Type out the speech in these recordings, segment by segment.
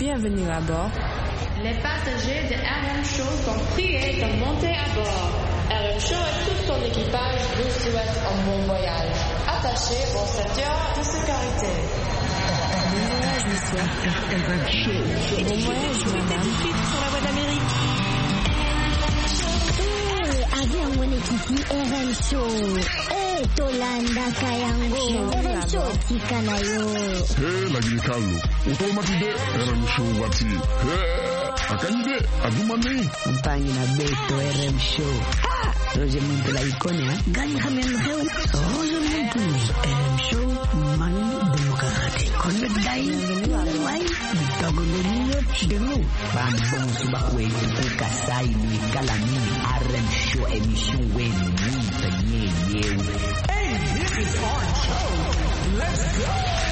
Bienvenue à bord. Les passagers de RM Show sont priés de monter à bord. RM Show et tout son équipage vous souhaitent un bon voyage. Attachez vos ceintures de sécurité. Bon voyage, monsieur. Bon voyage, madame. Sur la voie d'Amérique. Avion mwenyekiti RM Show. Tolanda kayango. RM Show tikanayo. Lakini Carlo, utamatide RM Show wati. Akanyide adumani. Mpangi na Beto RM Show. Roger Muntu la ikonia. Gani hamelo hewa. Roger Muntu RM Show mani demokrati. Konde dai wai bitagolonyo denu. Bambong subakwe ukasai ni kalami RM Show emission wenu mutanye yewe. Hey, this is RM Show. Let's go.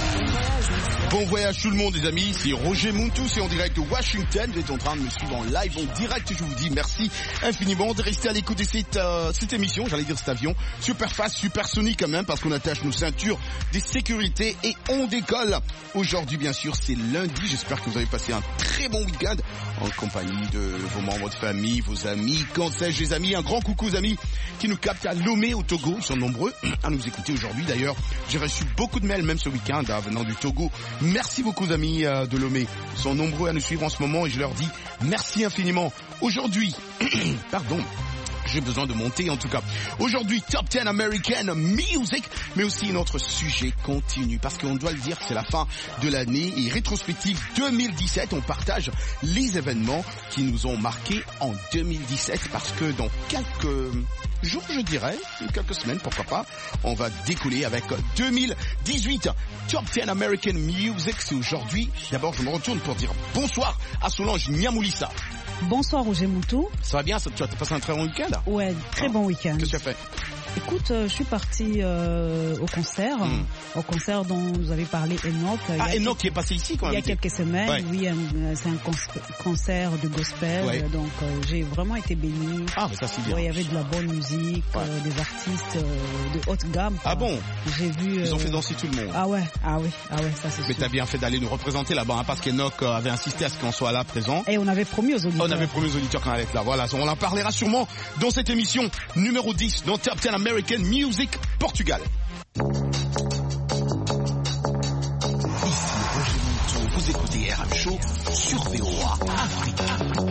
Bon voyage tout le monde les amis, c'est Roger Muntu, c'est en direct de Washington, vous êtes en train de me suivre en live, en direct, je vous dis merci infiniment de rester à l'écoute de cette émission, j'allais dire cet avion, super fast, super sonique quand même, parce qu'on attache nos ceintures des sécurités et on décolle. Aujourd'hui bien sûr c'est lundi, j'espère que vous avez passé un très bon week-end en compagnie de vos membres de famille, vos amis, quand sais-je les amis, un grand coucou aux amis qui nous captent à Lomé au Togo, ils sont nombreux à nous écouter aujourd'hui d'ailleurs, j'ai reçu beaucoup de mails même ce week-end venant du Togo. Merci beaucoup amis de Lomé, ils sont nombreux à nous suivre en ce moment et je leur dis merci infiniment. Aujourd'hui, pardon, j'ai besoin de monter en tout cas. Aujourd'hui, Top 10 American Music, mais aussi notre sujet continue parce qu'on doit le dire, c'est la fin de l'année et rétrospective 2017, on partage les événements qui nous ont marqués en 2017 parce que dans quelques jours, je dirais, quelques semaines, pourquoi pas, on va décoller avec 2018. Top 10 American Music, c'est aujourd'hui. D'abord, je me retourne pour dire bonsoir à Solange Niamoulissa. Bonsoir Roger Moutou. Ça va bien, tu as passé un très bon week-end? Ouais, très bon week-end. Qu'est-ce que tu as fait? Écoute, je suis partie au concert dont vous avez parlé, Enoch. Enoch qui est passé ici quand même. Il y a quelques semaines, ouais. Oui, c'est un concert de gospel, ouais. Donc j'ai vraiment été béni. Ah, mais ça c'est bien. Ouais, il y avait de la bonne musique, ouais. Des artistes de haute gamme. Ah bon? J'ai vu. Ils ont fait danser tout le monde. Ah oui, ça c'est sûr. Mais t'as bien fait d'aller nous représenter là-bas, parce qu'Enoch avait insisté à ce qu'on soit là présent. Et on avait promis aux auditeurs. On avait promis aux auditeurs qu'on allait être là. Voilà, on en parlera sûrement dans cette émission numéro 10, dans Top 10 American Music Portugal. Ici Roger Muntu, vous écoutez RM Show sur VOA Afrique.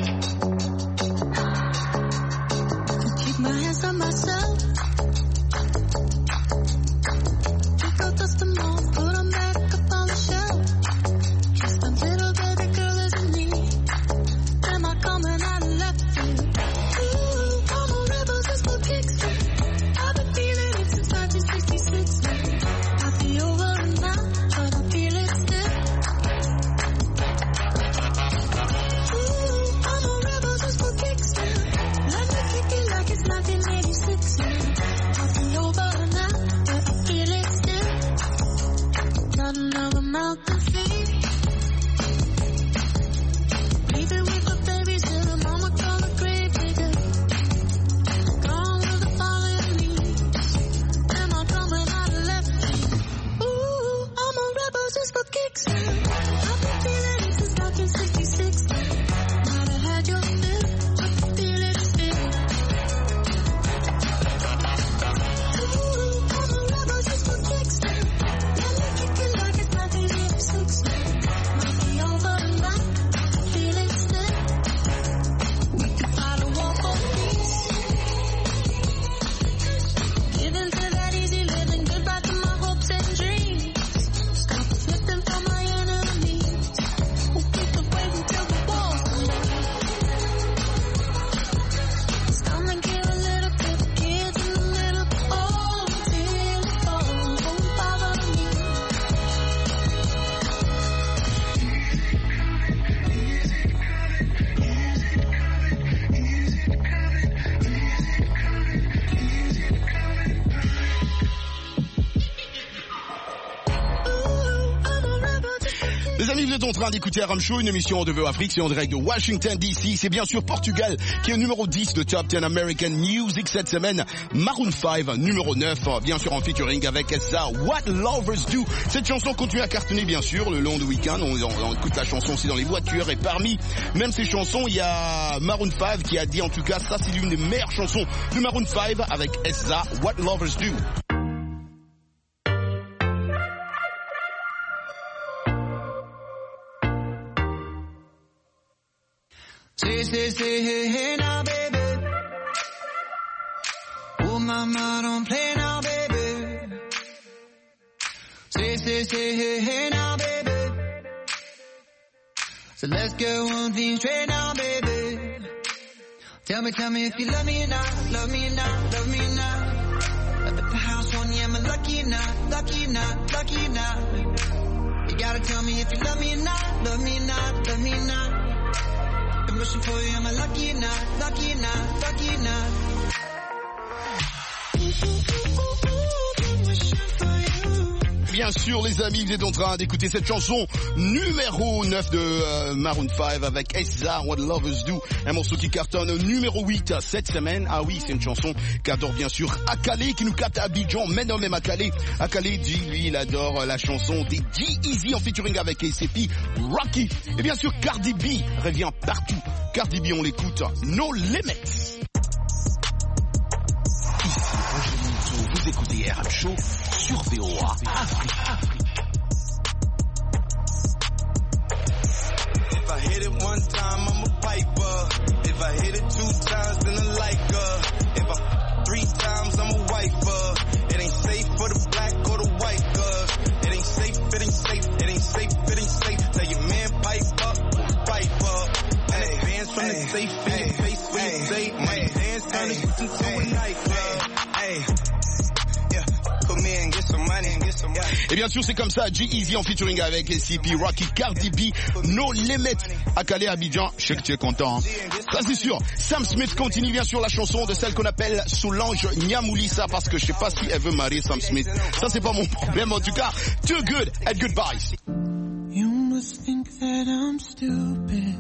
Keep my hands on myself. Pick up dust them off, put them back up on the shelf. Just a little baby girl isn't me. Am I coming out left field? Ooh, all the rebels just for kicks. I've been feeling it since 1966. I'll be over and now, but I feel it still. Ooh, I'm a êtes en train d'écouter RM Show, une émission de VO Afrique, c'est en direct de Washington DC. C'est bien sûr Portugal qui est numéro 10 de Top 10 American Music cette semaine. Maroon 5, numéro 9, bien sûr en featuring avec SZA, What Lovers Do. Cette chanson continue à cartonner bien sûr le long du week-end. On écoute la chanson aussi dans les voitures et parmi même ces chansons, il y a Maroon 5 qui a dit en tout cas ça c'est l'une des meilleures chansons de Maroon 5 avec SZA, What Lovers Do. Say, hey, now, baby. Oh, mama, don't play now, baby. Say, hey, now, baby. So let's get one thing straight now, baby. Tell me if you love me or not, love me or not, love me or not. Up at the house on you, am I lucky or not, lucky or not, lucky or not? You gotta tell me if you love me or not, love me or not, love me or not. I'm wishing for you, am I lucky or not, lucky or not, lucky or not? Bien sûr les amis, vous êtes en train d'écouter cette chanson numéro 9 de Maroon 5 avec SZA, What Lovers Do, un morceau qui cartonne numéro 8 cette semaine. Ah oui, c'est une chanson qu'adore bien sûr Akale qui nous capte à Abidjan, mais non même Akale dit lui il adore la chanson des G-Eazy en featuring avec ACP, Rocky. Et bien sûr Cardi B revient partout. Cardi B on l'écoute, No Limits. Ici Roger Monteau, vous écoutez RM Show sur VOA Afrique. If I hit it one time, I'm a piper. If I hit it 2 times, then I like her. If I 3 times, I'm a wifer. It ain't safe for the black or the white girl. It ain't safe, it ain't safe, it ain't safe, it ain't safe. Tell your man pipe up, pipe up. And advance from the safe in your face when you say, my dance turn this into a nightclub. Hey. Et bien sûr c'est comme ça, G-Eazy en featuring avec ACP, Rocky, Cardi B, No Limit, Akale Abidjan, je sais que tu es content, hein. Ça c'est sûr. Sam Smith continue bien sûr la chanson de celle qu'on appelle Solange Nyamoulissa parce que je sais pas si elle veut marier Sam Smith. Ça c'est pas mon problème en tout cas. Too Good at Goodbyes. You must think that I'm stupid.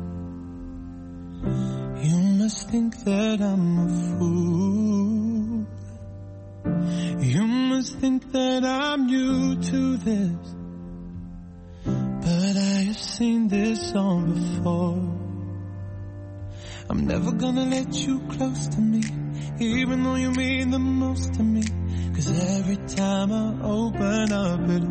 You must think that I'm a fool. You must think that I'm new to this, but I have seen this song before. I'm never gonna let you close to me, even though you mean the most to me, 'cause every time I open up it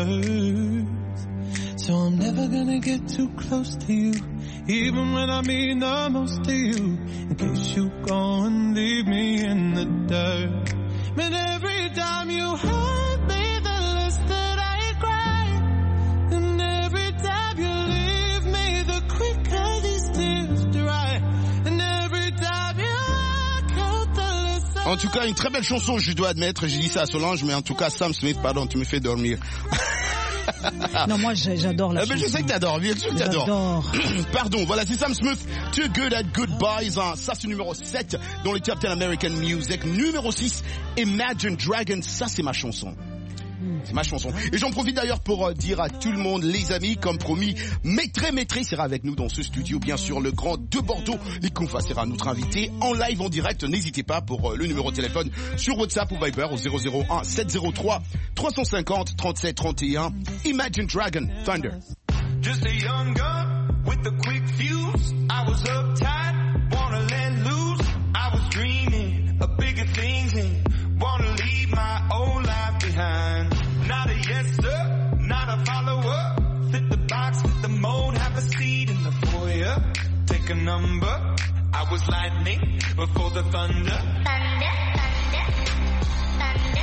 hurts. So I'm never gonna get too close to you, even when I mean the most to you, in case you go and leave me in the dirt. But every time you hurt me, the less that I cry. And every time you leave me, the quicker these tears dry. And every time you walk out, the less En tout cas, une très belle chanson, je dois admettre. J'ai dit ça à Solange, mais en tout cas, Sam Smith, pardon, tu me fais dormir. Non, moi j'adore la chanson. Mais je sais que t'adores, bien sûr que t'adores. Pardon, voilà, c'est Sam Smith, Too Good at Goodbyes. Ça c'est numéro 7 dans le Top 10 American Music. Numéro 6, Imagine Dragons. Ça c'est ma chanson. C'est ma chanson. Et j'en profite d'ailleurs pour dire à tout le monde, les amis, comme promis, Maîtré sera avec nous dans ce studio, bien sûr, le grand de Bordeaux. Likonfa sera notre invité en live, en direct. N'hésitez pas pour le numéro de téléphone sur WhatsApp ou Viber au 001 703 350 37 31. Imagine Dragon, Thunder. Just a young gun with a quick fuse. I was uptight, wanna let loose. I was dreaming of bigger things and wanna leave my old life behind. Not a yes sir, not a follower. Fit the box, fit the mold, have a seat in the foyer. Take a number. I was lightning before the thunder. Thunder, thunder, thunder,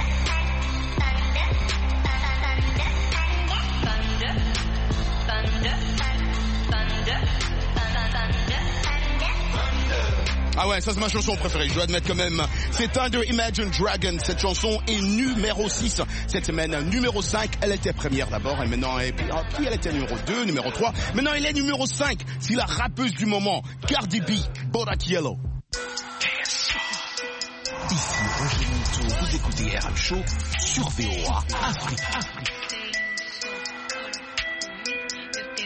thunder, thunder, thunder, thunder, thunder, thunder. Ah ouais, ça c'est ma chanson préférée, je dois admettre quand même. C'est Thunder, Imagine Dragon. Cette chanson est numéro 6 cette semaine. Numéro 5, elle était première d'abord, et maintenant, puis elle était numéro 2, numéro 3. Maintenant, elle est numéro 5. C'est la rappeuse du moment, Cardi B, Bodak Yellow. Ici Roger Monteau, vous écoutez RM Show sur VOA Afrique.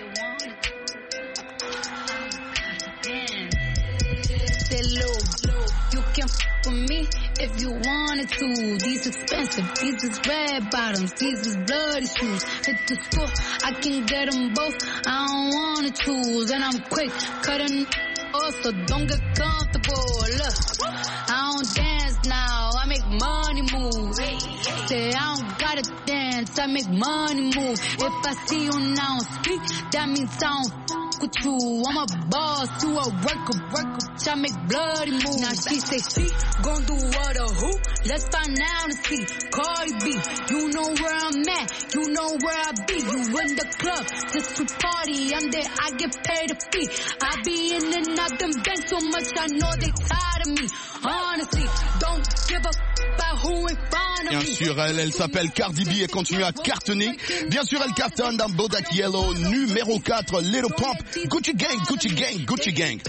low. You can f with me if you wanted to. These expensive, these is red bottoms, these is bloody shoes. Hit the store, I can get them both. I don't wanna choose, and I'm quick cutting off, so don't get comfortable. Look, I don't dance now, I make money move. Say I don't gotta dance, I make money move. If I see you now speak, that means I don't f with you. I'm a boss, you a worker, I make bloody moves. Now she say she gon' do what or who? Let's find out and see. Cardi B, you know where I'm at, you know where I be. You in the club, just to party, I'm there, I get paid a fee. I be in and out them banks so much, I know they tired of me. Honestly, don't give a about who in front of me. Bien sûr, elle s'appelle Cardi B et continue à cartonner. Bien sûr, elle cartonne dans Bodak Yellow, numéro 4, Little Pump, Gucci Gang, Gucci Gang, Gucci Gang.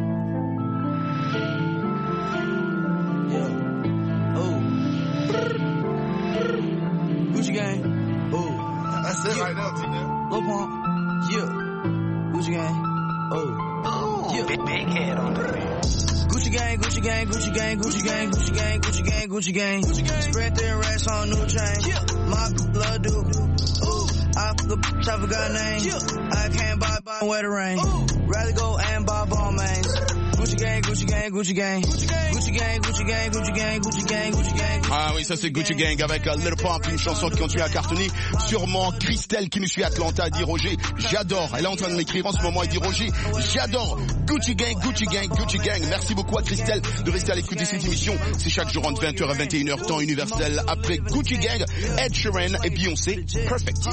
Gucci Gang, oh, that's it right now, T-Now. Lil Pump, yeah. Gucci Gang, oh, yeah. Big head on the Gucci Gang, Gucci Gang, Gucci Gang, Gucci Gang, Gucci Gang, Gucci Gang, Gucci Gang, Gucci Gang. Spread their racks on new chain. My blood do. Ooh, I fuck I forgot name. I can't buy where the rain. Rather go and buy ball mains. Gucci Gang, Gucci Gang, Gucci Gang, Gucci Gang, Gucci Gang, Gucci Gang, Gucci Gang, Gucci Gang, Gucci Gang. Ah oui, ça c'est Gucci Gang avec Little Pump, une chanson qui continue à cartonner. Sûrement Christelle qui nous suit à Atlanta dit Roger, j'adore. Elle est en train de m'écrire en ce moment, elle dit Roger, j'adore. Gucci Gang, Gucci Gang, Gucci Gang. Merci beaucoup à Christelle de rester à l'écoute de cette émission. C'est chaque jour entre 20h et 21h, temps universel. Après Gucci Gang, Ed Sheeran et Beyoncé. Perfect.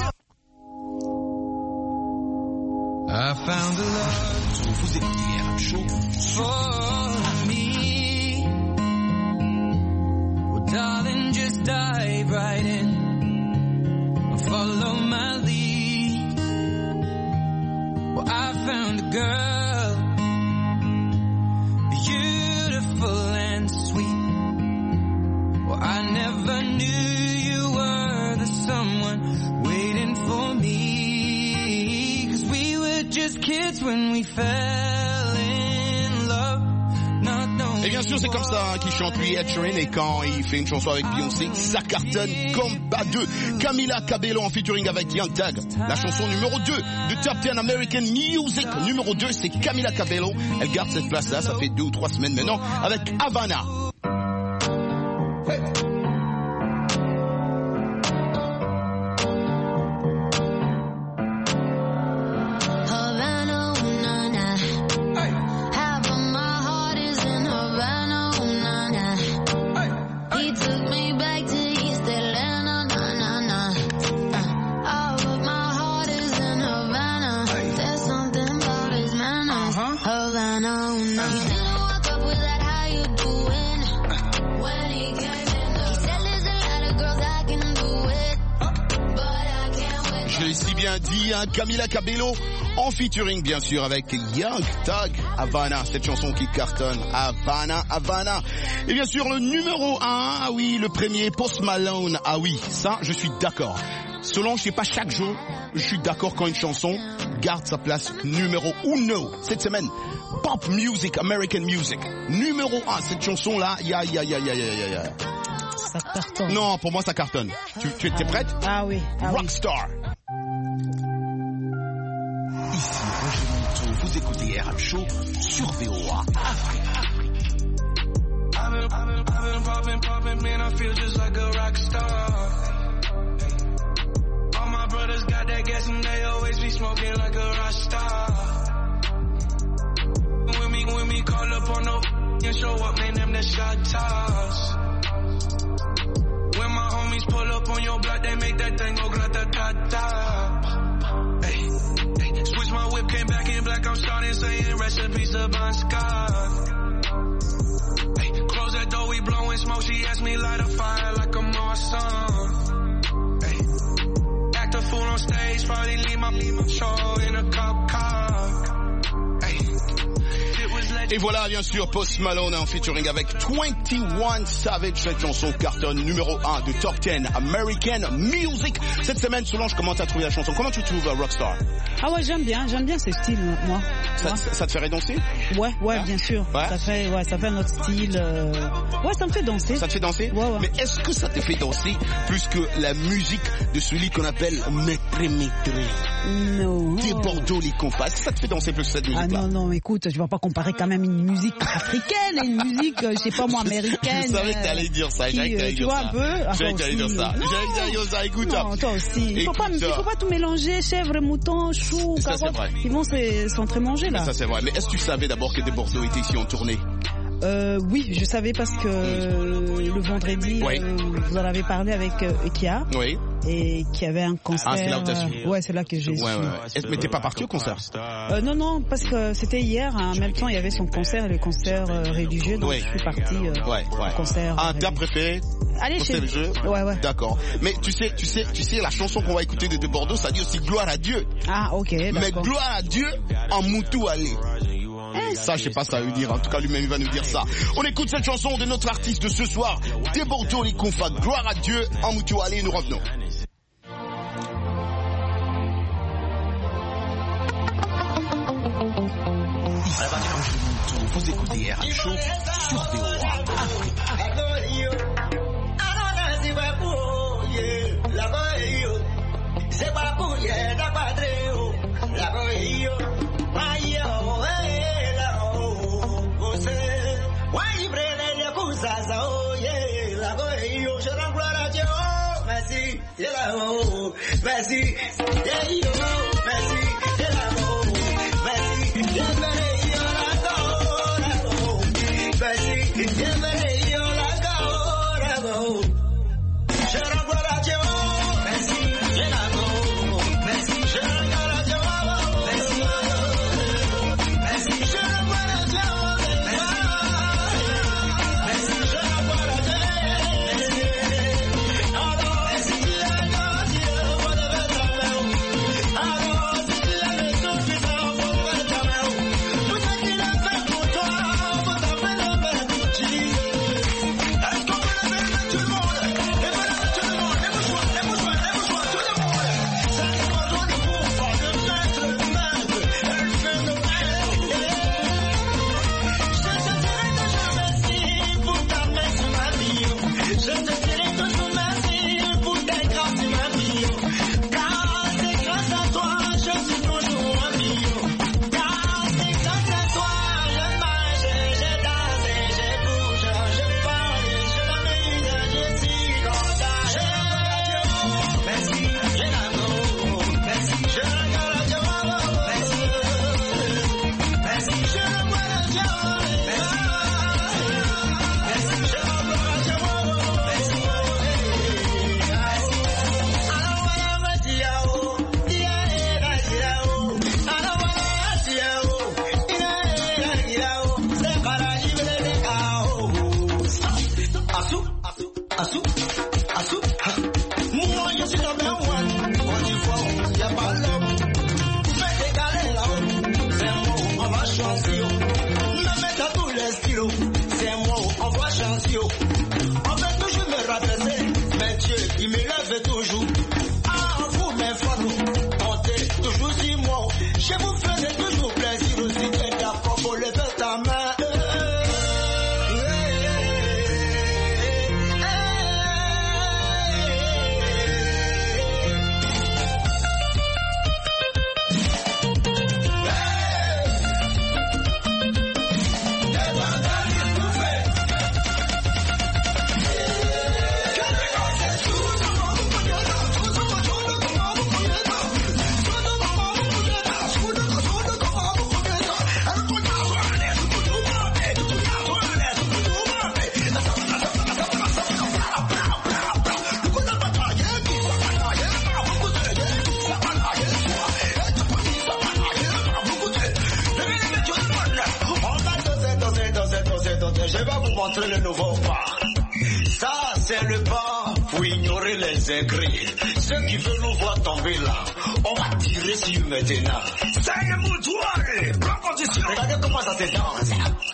I found the love. Vous écoutez RM Show for me. Well, darling, just dive right in. Follow my lead. Well, I found a girl, beautiful and sweet. Well, I never knew you were the someone waiting for me. Just kids when we fell in love. Et bien sûr, c'est comme ça qu'il chante lui Ed Sheeran, et quand il fait une chanson avec Beyoncé, ça cartonne comme pas deux. Camila Cabello en featuring avec Young Thug. La chanson numéro 2 de Top 10 American Music. Numéro 2, c'est Camila Cabello. Elle garde cette place-là, ça fait 2 ou 3 semaines maintenant, avec Havana. Hey. Dit hein, Camila Cabello en featuring bien sûr avec Young Thug, Havana, cette chanson qui cartonne, Havana, Havana. Et bien sûr le numéro 1, ah oui, le premier, Post Malone, ah oui, ça je suis d'accord. Selon, je sais pas, chaque jour, je suis d'accord quand une chanson garde sa place numéro 1 cette semaine. Pop music, American music, numéro 1, cette chanson là, Ça cartonne. Non, pour moi ça cartonne. Tu es prête? Ah oui. Rockstar. Ici Roger Monteau, vous écoutez RM Show sur VOA Afrique. I've been popping, man, I feel just like a rock star. All my brothers got that gas and they always be smoking like a rock star. When me call up on no and show up, man, them the shot toss. When my homies pull up on your block, they make that thing go grata-ta-ta. Switch my whip, came back in black, I'm starting saying recipes to Bon Scott. Close that door, we blowing smoke, she asked me light a fire like a Marsan. Act a fool on stage, probably leave my show in a cop car. Et voilà, bien sûr, Post Malone en featuring avec 21 Savage, cette chanson carton numéro 1 de Top 10 American Music. Cette semaine, Solange, comment t'as trouvé la chanson? Comment tu trouves Rockstar? Ah ouais, j'aime bien ce style, moi. Ça te ferait danser? Ouais, hein? Bien sûr. Ouais? Ça fait notre style. Ouais, ça me fait danser. Ça te fait danser? Ouais. Mais est-ce que ça te fait danser plus que la musique de celui qu'on appelle Maître? Non. Des Bordeaux, les compas. Ça te fait danser plus que cette musique-là? Ah non, écoute, je vais pas comparer quand même une musique africaine et une musique, je sais pas moi, américaine. Je savais que t'allais dire ça. Tu vois un peu? Je savais que t'allais dire ça. Écoute. Non, toi aussi. Il faut pas tout mélanger, chèvre, mouton, chou, carotte. Ils vont s'entremanger là. Ça c'est vrai. Mais est-ce que tu savais d'abord que Des Bordeaux était ici en tournée? Oui, je savais parce que le vendredi, vous en avez parlé avec Ekia. Oui. Et qui avait un concert. Ah, c'est là où t'as su. Ouais, c'est là que j'ai su. Mais t'es pas parti au concert? Non, parce que c'était hier. En même temps, il y avait son concert, le concert religieux. Donc je suis parti au concert. Un thème préféré? Allez, chez le jeu. Ouais. D'accord. Mais tu sais, la chanson qu'on va écouter de Bordeaux, ça dit aussi gloire à Dieu. Ah, ok. Mais gloire à Dieu en Moutou allé. Ça, je sais pas ce que ça veut dire. En tout cas, lui-même, il va nous dire ça. On écoute cette chanson de notre artiste de ce soir, Des Bordeaux, les confas. Gloire à Dieu en Moutou allé. Nous revenons. Vous écoutez RM Show sur VOA. Je vais vous montrer le nouveau pas. Ça, c'est le pas pour ignorer les aigris. Ceux qui veulent nous voir tomber là, on va tirer sur eux maintenant. C'est le moutoir, prends condition. Regardez comment ça se danse.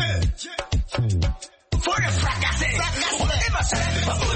Faut le fracasser. Et ma sœur,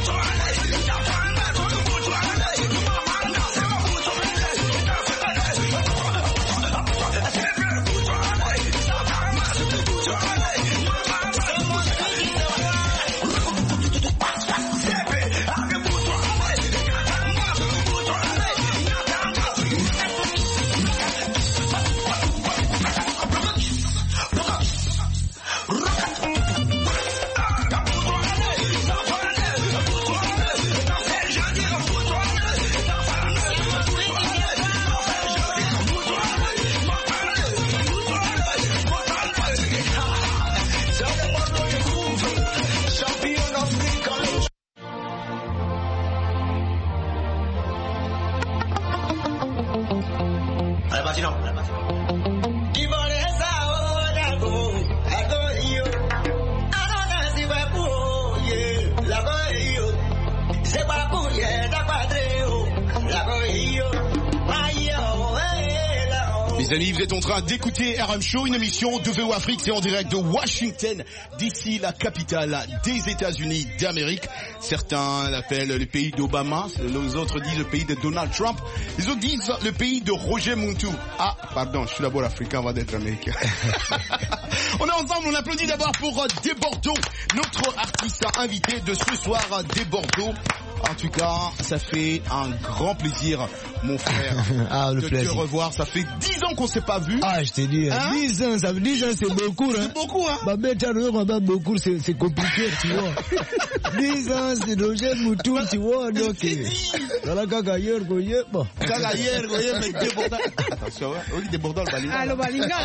Mes amis, vous êtes en train d'écouter RM Show, une émission de VO Afrique, c'est en direct de Washington, d'ici la capitale des États-Unis d'Amérique. Certains l'appellent le pays d'Obama, les autres disent le pays de Donald Trump, les autres disent le pays de Roger Muntu. Ah, pardon, je suis d'abord africain avant d'être américain. On est ensemble, on applaudit d'abord pour Desbordeaux, notre artiste invité de ce soir, Desbordeaux. En tout cas, ça fait un grand plaisir, mon frère, de te revoir. Ça fait 10 ans qu'on s'est pas vu. Ah, je t'ai dit, 10 ans, ça veut 10 ans, c'est beaucoup, hein. C'est beaucoup, hein. Bah, mais t'as beaucoup, c'est compliqué, tu vois. 10 ans, c'est Roger Moutou, tu vois, donc. Voilà, Kagayer, Goye, bon. Kagayer, Goye, mais Desbordeaux. Attention, hein. Oui, Desbordeaux, le Balinga.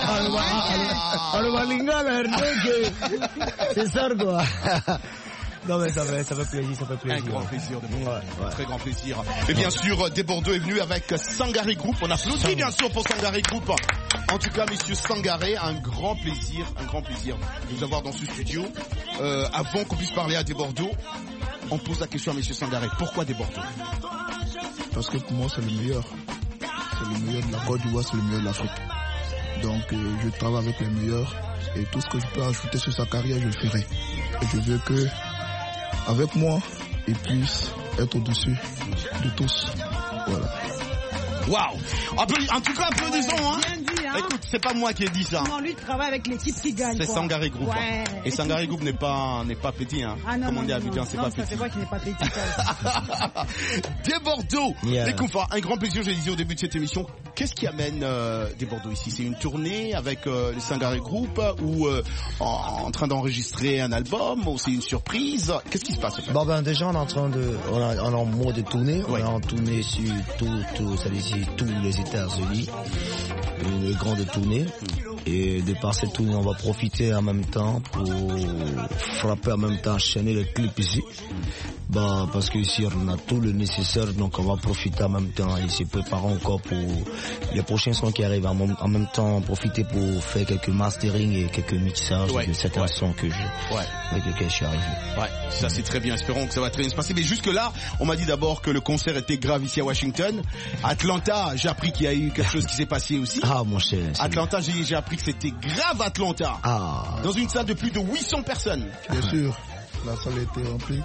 Le Balinga, c'est ça, quoi. Non mais ça fait plaisir, ça fait plaisir. Un grand plaisir, très grand plaisir. Et bien sûr, Desbordeaux est venu avec Sangaré Group. On applaudit bien sûr pour Sangaré Group. En tout cas, monsieur Sangaré, un grand plaisir de vous avoir dans ce studio. Avant qu'on puisse parler à Desbordeaux, on pose la question à monsieur Sangaré. Pourquoi Desbordeaux? Parce que pour moi, c'est le meilleur. C'est le meilleur de la Côte d'Ivoire, c'est le meilleur de l'Afrique. Donc, je travaille avec les meilleurs. Et tout ce que je peux ajouter sur sa carrière, je le ferai. Et je veux que avec moi, il puisse être au-dessus de tous. Voilà. Waouh! En tout cas, applaudissons, hein. Écoute, c'est pas moi qui ai dit ça. Non, lui, il travaille avec l'équipe qui gagne. C'est Sangaré Group. Ouais. Et Sangaré Group n'est pas petit, hein. Ah non, comme on dit à Abidjan, c'est pas petit. C'est vrai qu'il n'est pas petit. Desbordeaux. Écoute, un grand plaisir, je l'ai dit au début de cette émission. Qu'est-ce qui amène Desbordeaux ici? C'est une tournée avec le Sangaré Group ou en train d'enregistrer un album ou c'est une surprise? Qu'est-ce qui se passe? Bon ben déjà on est en mode de tournée. On est en tournée sur tous les États-Unis. Une grande tournée. Et de par cette tournée, on va profiter en même temps pour frapper en même temps, enchaîner les clips ici. Bah, parce que ici, on a tout le nécessaire, donc on va profiter en même temps et se préparer encore pour les prochains sons qui arrivent. En même temps, profiter pour faire quelques mastering et quelques mixages de certains sons avec lesquels je suis arrivé. Ouais, ça c'est très bien. Espérons que ça va très bien se passer. Mais jusque-là, on m'a dit d'abord que le concert était grave ici à Washington. Atlanta, j'ai appris qu'il y a eu quelque chose qui s'est passé aussi. Ah, mon cher. Atlanta, j'ai appris que c'était grave Atlanta. Ah. Dans une salle de plus de 800 personnes. Bien sûr, la salle était remplie.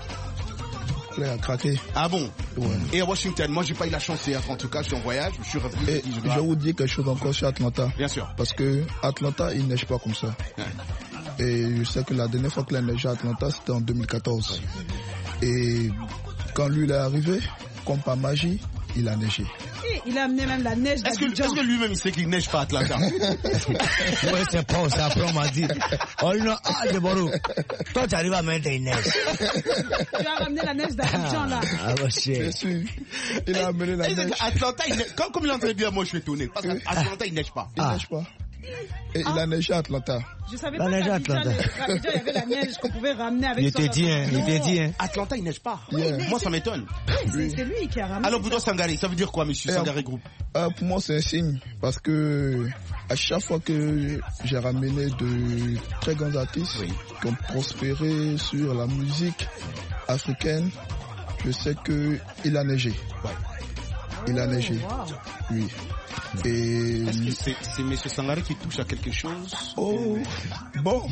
À craquer. Ah bon? Ouais. Et à Washington, moi j'ai pas eu la chance d'être, en tout cas je suis en voyage, je suis revenu. Et je vais vous dire quelque chose encore sur Atlanta. Bien sûr. Parce que Atlanta, il neige pas comme ça. Ouais. Et je sais que la dernière fois qu'il a neigé à Atlanta, c'était en 2014. Et quand lui il est arrivé, comme par magie, il a neigé. Il a amené même la neige. Est-ce que lui-même il sait qu'il neige pas à Atlanta? Ouais, c'est pas, après on m'a dit. Oh non, Desbordeaux, toi tu arrives à mettre des neiges. Tu as ramené la neige d'Abidjan là. Ah, bah, bien sûr. Il a amené la neige. Atlanta, comme il entendait bien, moi je suis étonné. Parce qu'Atlanta, il neige pas. Il neige pas. Et il a neigé à Atlanta. Je savais pas qu'à Abidjan, il y avait la neige qu'on pouvait ramener avec il était dit. Atlanta, il neige pas. Moi, ça m'étonne. C'est lui qui a ramené. Alors, Bouddha Sangaré, ça veut dire quoi, monsieur Sangaré Group? Pour moi, c'est un signe. Parce que à chaque fois que j'ai ramené de très grands artistes qui ont prospéré sur la musique africaine, je sais qu'il a neigé. Ouais. Il a neigé. Wow. Oui. Et est-ce que c'est M. Sangaré qui touche à quelque chose? Oh, bon.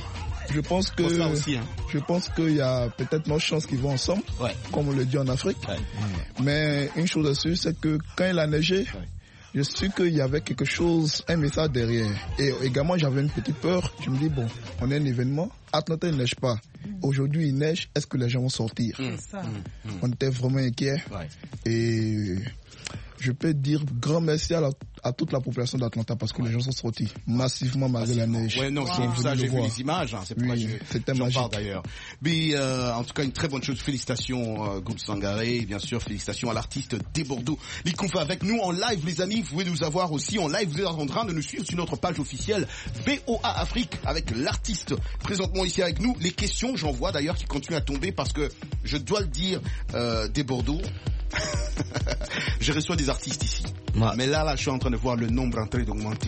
Je pense que ça aussi, hein. Je pense qu'il y a peut-être nos chances qui vont ensemble, comme on le dit en Afrique. Mais une chose est sûre, c'est que quand il a neigé, je suis qu'il y avait quelque chose, un message derrière. Et également, j'avais une petite peur. Je me dis, bon, on a un événement. Atlanta, il ne neige pas. Aujourd'hui, il neige. Est-ce que les gens vont sortir? On était vraiment inquiets. Et je peux dire grand merci à toute la population d'Atlanta parce que les gens sont sortis massivement malgré la neige. Ouais, non, j'ai vu les images, hein, c'est pourquoi j'en parle d'ailleurs. Mais en tout cas, une très bonne chose. Félicitations Groupe Sangaré, et bien sûr, félicitations à l'artiste des Bordeaux. Qu'on fait avec nous en live, les amis. Vous pouvez nous avoir aussi en live. Vous êtes en train de nous suivre sur notre page officielle VOA Afrique avec l'artiste présentement ici avec nous. Les questions, j'en vois d'ailleurs qui continuent à tomber parce que je dois le dire, des Bordeaux. Je reçois des artistes ici. Mais là, je suis en train de voir le nombre en train d'augmenter.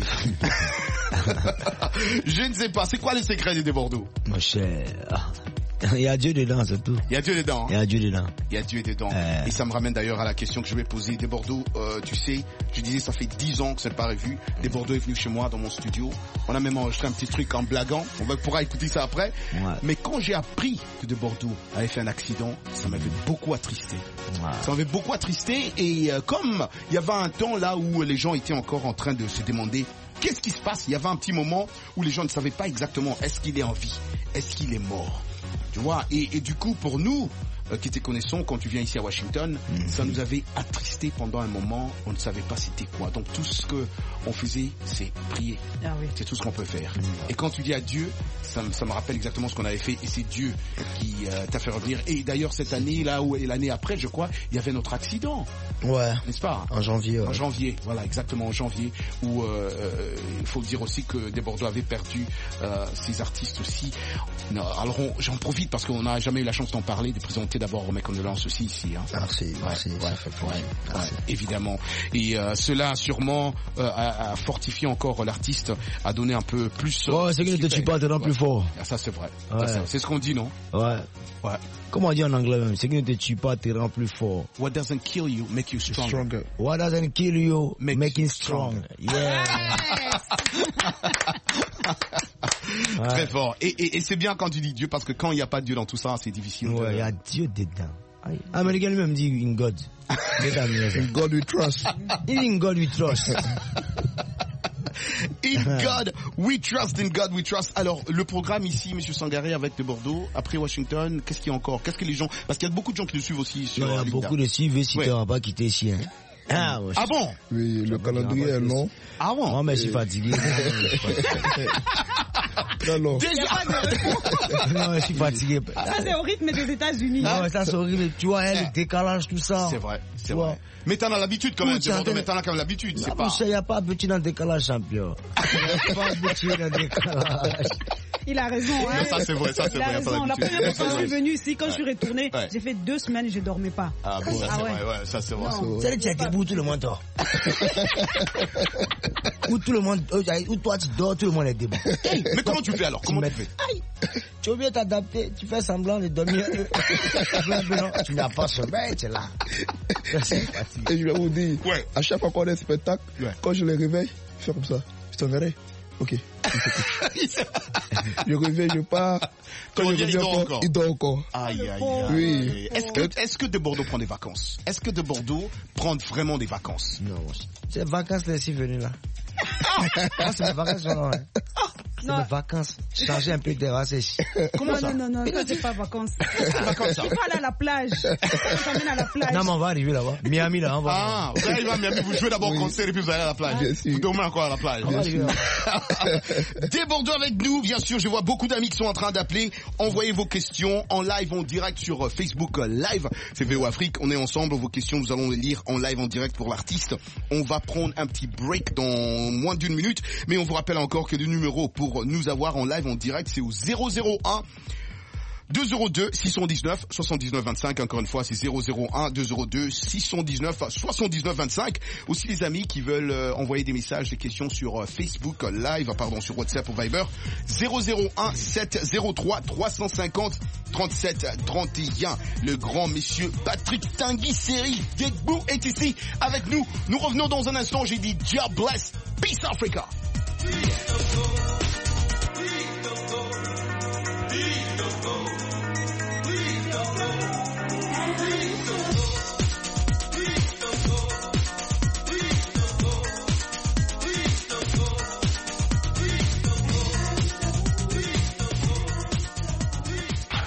Je ne sais pas. C'est quoi les secrets des Bordeaux? Mon cher, il y a Dieu dedans, c'est tout. Il y a Dieu dedans. Il y a Dieu dedans. Il y a Dieu dedans. Et ça me ramène d'ailleurs à la question que je vais poser. Des Bordeaux, tu sais, je disais, ça fait 10 ans que c'est pas revu. Des Bordeaux est venu chez moi dans mon studio. On a même enregistré un petit truc en blaguant. On pourra écouter ça après. Mais quand j'ai appris que de Bordeaux avait fait un accident, ça m'avait beaucoup attristé. Ça m'avait beaucoup attristé. Et comme il y avait un temps là où les gens étaient encore en train de se demander qu'est-ce qui se passe, il y avait un petit moment où les gens ne savaient pas exactement est-ce qu'il est en vie, est-ce qu'il est mort. Tu vois, et du coup, pour nous, qui te connaissons, quand tu viens ici à Washington, ça nous avait attristé pendant un moment, on ne savait pas c'était quoi. Donc tout ce que on faisait, c'est prier. C'est tout ce qu'on peut faire. Et quand tu dis à Dieu, ça me rappelle exactement ce qu'on avait fait, et c'est Dieu qui t'a fait revenir. Et d'ailleurs, cette année, là, et l'année après, je crois, il y avait notre accident. Ouais. N'est-ce pas? En janvier. En janvier, voilà, exactement, en janvier, où il faut dire aussi que des Bordeaux avaient perdu ses artistes aussi. Non, alors j'en profite parce qu'on n'a jamais eu la chance d'en parler, de présenter d'abord mes condoléances aussi ici. Hein. Merci, merci. Évidemment. Et cela sûrement a fortifié encore l'artiste, a donné un peu plus. C'est qu'il ne te tue pas, te rend plus fort. Ça c'est vrai. C'est ce qu'on dit, non? Ouais. Comment on dit en anglais même? C'est qu'il ne te tue pas, te rend plus fort. What doesn't kill you make you stronger. What doesn't kill you make you strong. Yeah. Très fort. Et c'est bien quand tu dis Dieu, parce que quand il n'y a pas de Dieu dans tout ça, c'est difficile. Ouais, il y a Dieu dedans. Américain lui-même dit in God. In God we trust. In God we trust. In God we trust, in God we trust. Alors, le programme ici, Monsieur Sangaré, avec de Bordeaux, après Washington, qu'est-ce qu'il y a encore? Qu'est-ce que les gens... Parce qu'il y a beaucoup de gens qui nous suivent aussi sur... Il y a beaucoup de suivants si tu n'as pas quitté ici. Hein. Ah bon? Oui, le calendrier est long. Ah bon? Moi, mais je suis fatigué. Non. Déjà. Non, je suis fatigué. Ça, c'est au rythme des États-Unis. Non, ça, c'est horrible. Tu vois, le décalage, tout ça. C'est vrai, c'est vrai. Mais t'en as l'habitude quand même, mais t'en as quand même l'habitude. C'est pas... Il n'y a pas habitude dans le décalage, champion. Il n'y a pas habitude dans le décalage. Il a raison. Hein. Ça, c'est vrai, ça, c'est vrai. Il a raison. La première fois que je suis venu ici, quand je suis retourné, j'ai fait 2 semaines, je ne dormais pas. Ah bon, ça, c'est vrai, ouais, ça, c'est vrai. C'est-à-dire que tu as debout, tout le monde dort. Ou tout le monde, ou toi tu dors, tout le monde est debout. Mais comment tu fais alors? Comment tu fais? Tu veux bien t'adapter, tu fais semblant de dormir. Tu n'as pas sommeil, tu es là. Et je vais vous dire, à chaque fois qu'on a un spectacle, quand je les réveille, je fais comme ça. Je te verrai. Ok. Je réveille, je pars. Quand je reviens, il dort encore. Aïe, aïe, aïe. Oui. Est-ce que de Bordeaux prend des vacances? Est-ce que de Bordeaux prend vraiment des vacances? Non. C'est vacances, là, ici, venu là. C'est mes vacances, non. C'est mes vacances. Changer un peu de terrasse ici. Comment ça? Non, ça c'est pas vacances. C'est vacances, ça. Il faut aller à la plage. On s'emmène à la plage. Non, mais on va arriver là-bas. Miami, là, on va. Ah, vous arrivez à Miami, vous jouez d'abord au concert et puis vous allez à la plage. Vous dormez encore à la plage. Des Bordeaux avec nous, bien sûr. Je vois beaucoup d'amis qui sont en train d'appeler. Envoyez vos questions en live, en direct sur Facebook Live. C'est VO Afrique. On est ensemble. Vos questions, nous allons les lire en live, en direct pour l'artiste. On va prendre un petit break dans moins d'1 minute. Mais on vous rappelle encore que le numéro pour nous avoir en live, en direct, c'est au 001 202 619 79 25. Encore une fois, c'est 001 202 619 79 25. Aussi les amis qui veulent envoyer des messages, des questions sur Facebook Live, sur WhatsApp ou Viber, 001 703 350 37 31. Le grand monsieur Patrick Tanguy Seri Degbou est ici avec nous. Nous revenons dans un instant. J'ai dit God bless, peace Africa.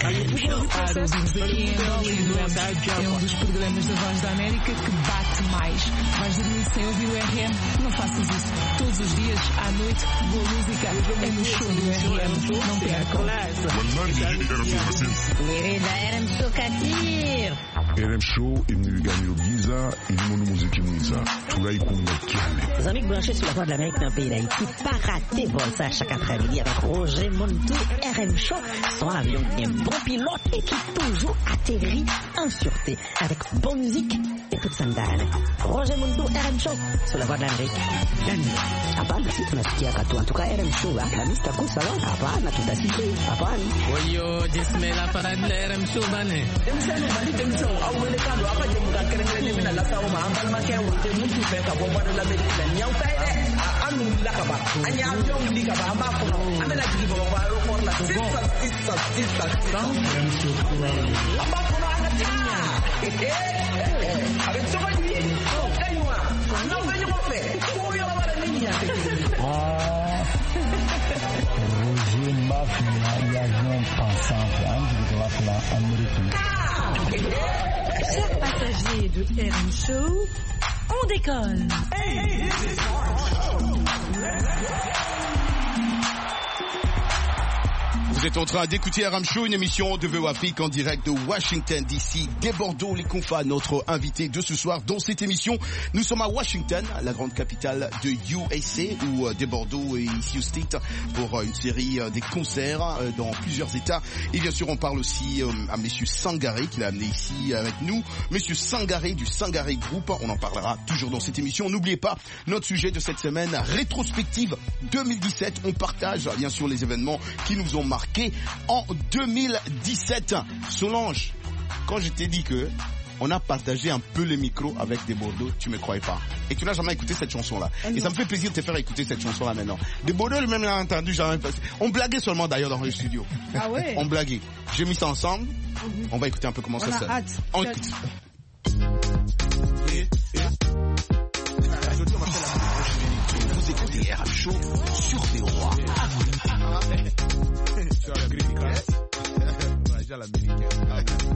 Para ouvires aqui em Hollywood, é um dos programas da Voz da América que bate mais. Vais dormir sem ouvir o RM? Não faças isso. Todos os dias, à noite, boa música é no show do RM. Não percam. Querida RM Show Katir. RM Show imnigani Giza ilimono muziki mwiza tunaikunda kiale. Les amis branchés sur la Voix de l'Amérique dans le pays d'Haïti, pas rater ça chaque après-midi avec Roger Montou, RM Show, son avion qui est un bon pilote et qui toujours atterrit en sûreté avec bonne musique et toute sandale. Roger Montou, RM Show sur la Voix de l'Amérique. Hapana si tunasikia katu, en tout cas RM Show, la mista kusa lo, hapana tutasikia, hapana. Oyo, jismela para el RM Show bane. Roger Mafia, l'avion pensant américain. Chers passagers de RM Show, on décolle. Vous êtes en train d'écouter RM Show, une émission de VO Afrique en direct de Washington DC. Des Bordeaux, les Confas, notre invité de ce soir dans cette émission. Nous sommes à Washington, la grande capitale de USA, où des Bordeaux et ici au State pour une série des concerts dans plusieurs États. Et bien sûr, on parle aussi à Monsieur Sangaré, qui l'a amené ici avec nous. Monsieur Sangaré du Sangaré Group, on en parlera toujours dans cette émission. N'oubliez pas notre sujet de cette semaine, rétrospective 2017. On partage bien sûr les événements qui nous ont marqué en 2017. Solange, quand je t'ai dit que on a partagé un peu les micros avec des Bordeaux, tu me croyais pas. Et tu n'as jamais écouté cette chanson-là. Et ça me fait plaisir de te faire écouter cette chanson-là maintenant. Des Bordeaux, lui-même l'a entendu, jamais passé. On blaguait seulement d'ailleurs dans le studio. Ah ouais? On blaguait. J'ai mis ça ensemble. On va écouter un peu comment ça sonne. On écoute. Vous écoutez RM Show sur VOA. Sur la critique. Déjà l'américaine.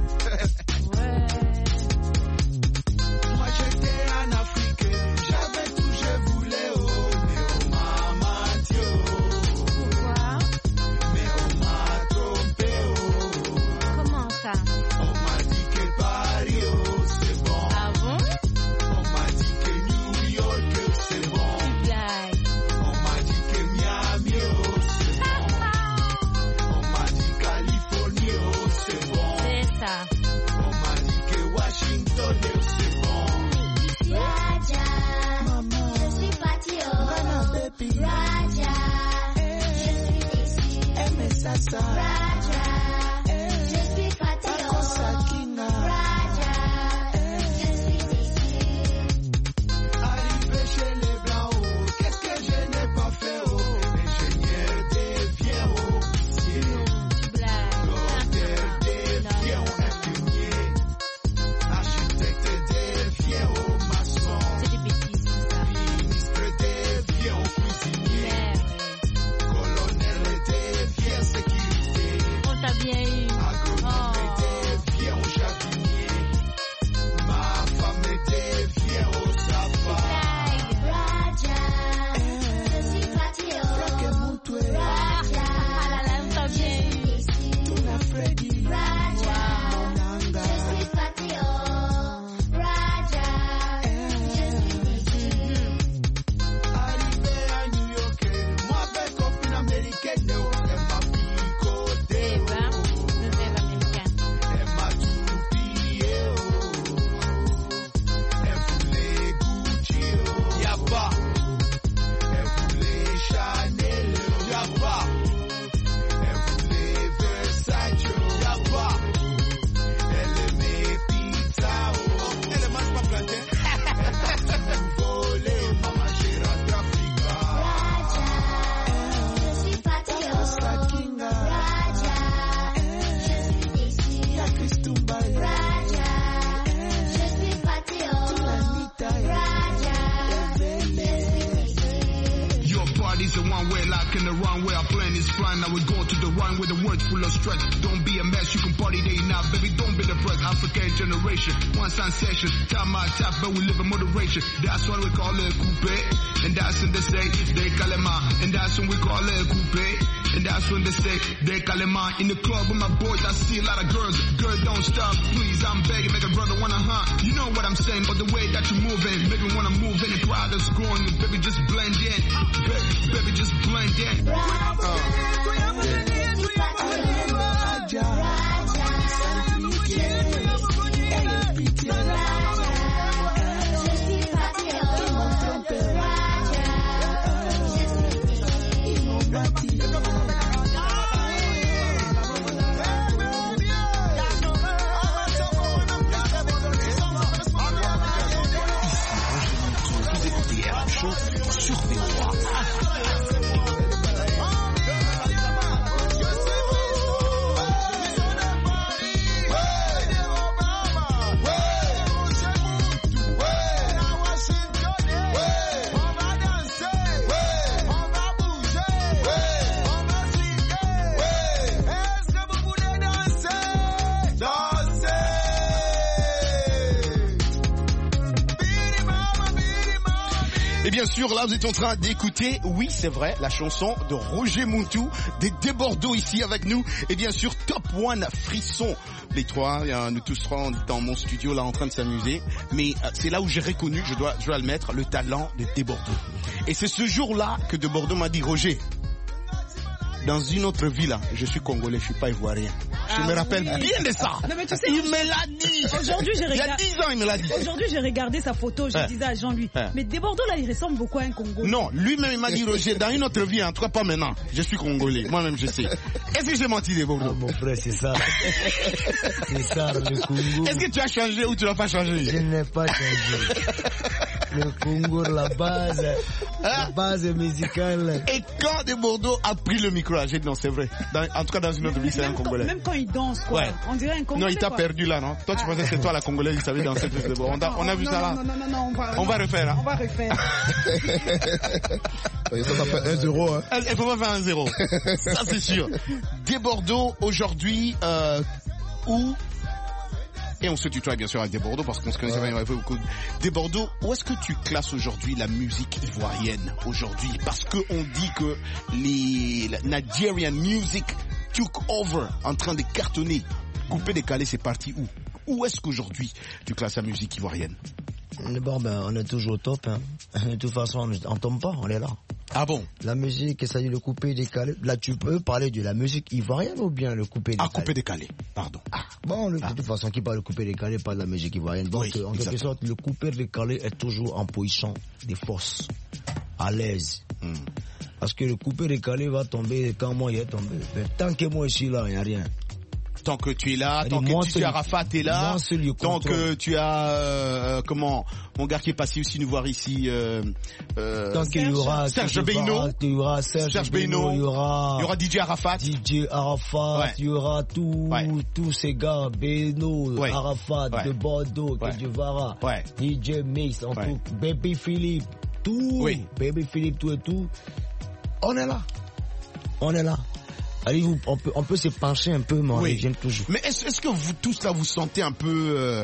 Moi j'étais un Africain, j'avais tout, je voulais, oh, mais on m'a menti, oh. Pourquoi? Mais on m'a trompé, oh. Comment ça? On m'a dit que Paris, oh, c'est bon. Ah bon? On m'a dit que New York, c'est bon. Tu blagues. On m'a dit que Miami, oh, c'est bon. On m'a dit Californie, oh, c'est bon. C'est ça. On m'a dit que Washington, oh, c'est bon. Raja, maman, je suis partie au Raja, je suis déçue. Raja, je suis partie au Raja, je suis déçue. Arrivé chez les blancs, oh, qu'est-ce que je n'ai pas fait, oh. Ingénieur devient officier, docteur devient infirmier, architecte devient au maçon, ministre devient cuisinier, colonel devient sécurité, On t'a bien eu. agronome devient au jardinier, ma femme devient au savant. Raja, je suis partie au Raja, on t'a bien eu. Raja, je suis partie au Raja, je suis déçue. Arrivé à New York, moi avec copine américaine, oh, elle m'a picoté, Eh ben, le rêve américain. elle m'a tout pillé, oh. Elle voulait Gucci, oh, y'a pas. Elle voulait Chanel, oh, y'a pas. Elle voulait Versace, oh, y'a pas. Elle aimait pizza, oh, elle mange pas plantain. Elle a tout volé, maman, j'ai rattrapé. Raja, je suis partie au Raja, je suis déçue. Raja, je suis partie au Raja, je suis déçue. Your party's a one-way, like in the runway. Our plane is flying, now we're going to the runway. rhyme with the words full of stress. Don't be a mess, you can party day now, baby, don't be depressed. African generation, one sensation, tap my tap, but we live in moderation. That's why we call it coupe, and that's when they say, they kalema, and that's when we call it coupe, and that's when they say, they kalema. In the club with my boys, I see a lot of girls, girl, don't stop, please, I'm begging, make a brother wanna hunt. You know what I'm saying, but the way that you're moving, make me wanna move in the crowd that's going, baby, just blend in, baby, just blend in. Sur VOA. Et bien sûr, là, vous êtes en train d'écouter, oui, c'est vrai, la chanson de Roger Muntu, des Desbordeaux ici avec nous. Et bien sûr, Top One Frisson. Les trois, nous tous trois, dans mon studio, là, en train de s'amuser. Mais c'est là où j'ai reconnu, je dois admettre, le talent de Desbordeaux. Et c'est ce jour-là que Desbordeaux m'a dit, Roger, dans une autre vie, là, je suis congolais, je suis pas ivoirien. Je me rappelle bien de ça. Non, mais tu sais, il me l'a dit. Aujourd'hui, il y a 10 ans, il me l'a dit. Aujourd'hui, j'ai regardé sa photo, je disais à Jean-Louis, mais Desbordeaux, là, il ressemble beaucoup à un Congolais. Non, lui-même, il m'a dit, Roger, dans une autre vie, en tout cas pas maintenant, je suis congolais. Moi-même, je sais. Est-ce que j'ai menti, Desbordeaux? Mon frère, c'est ça. C'est ça, le Congo. Est-ce que tu as changé ou tu n'as pas changé? Je n'ai pas changé. Le Congo, la base musicale. Et quand Desbordeaux a pris le micro, j'ai dit non, c'est vrai. En tout cas, dans une autre vie, c'est un Congolais. Même quand il danse, quoi. Ouais. On dirait un Congolais. Non, il t'a perdu là, non? Toi, tu pensais que c'est toi la Congolaise qui savait danser plus de bon. On a vu ça là. Non, on va refaire. Hein? On va refaire. Ça fait 1-0. Hein. Il faut pas faire 1-0. Ça, c'est sûr. Desbordeaux, aujourd'hui, où... Et on se tutoie bien sûr avec Desbordeaux parce qu'on se connaissait pas beaucoup. Desbordeaux, où est-ce que tu classes aujourd'hui la musique ivoirienne aujourd'hui? Parce que on dit que la Nigerian music took over, en train de cartonner. Coupé décalé, c'est parti où? Où est-ce qu'aujourd'hui tu classes la musique ivoirienne? Bon, on est toujours au top. Hein. De toute façon, on tombe pas, on est là. Ah bon? La musique, ça dit le coupé décalé. Là, tu peux parler de la musique ivoirienne ou bien le coupé décalé? Ah, coupé décalé, pardon. Bon, de toute façon, qui parle de coupé décalé parle de la musique ivoirienne. Donc, oui, en quelque sorte, le coupé décalé est toujours en position de force, à l'aise. Parce que le coupé décalé va tomber quand moi il est tombé. Mais tant que moi je suis là, il n'y a rien. Tant que tu es là, tant que tu Arafat est là, tant que tu as mon gars qui est passé aussi nous voir ici, tant qu'il y aura Serge Beino, il y aura Serge Beino, il y aura DJ Arafat, il y aura tous ces gars, Beino, Arafat, de Bordeaux, Kedjevara, DJ Mix, en tout, Baby Philippe, tout, Baby Philippe, tout et tout. On est là. Allez, on peut se pencher un peu, mais on revient toujours. Mais est-ce que vous tous là vous sentez un peu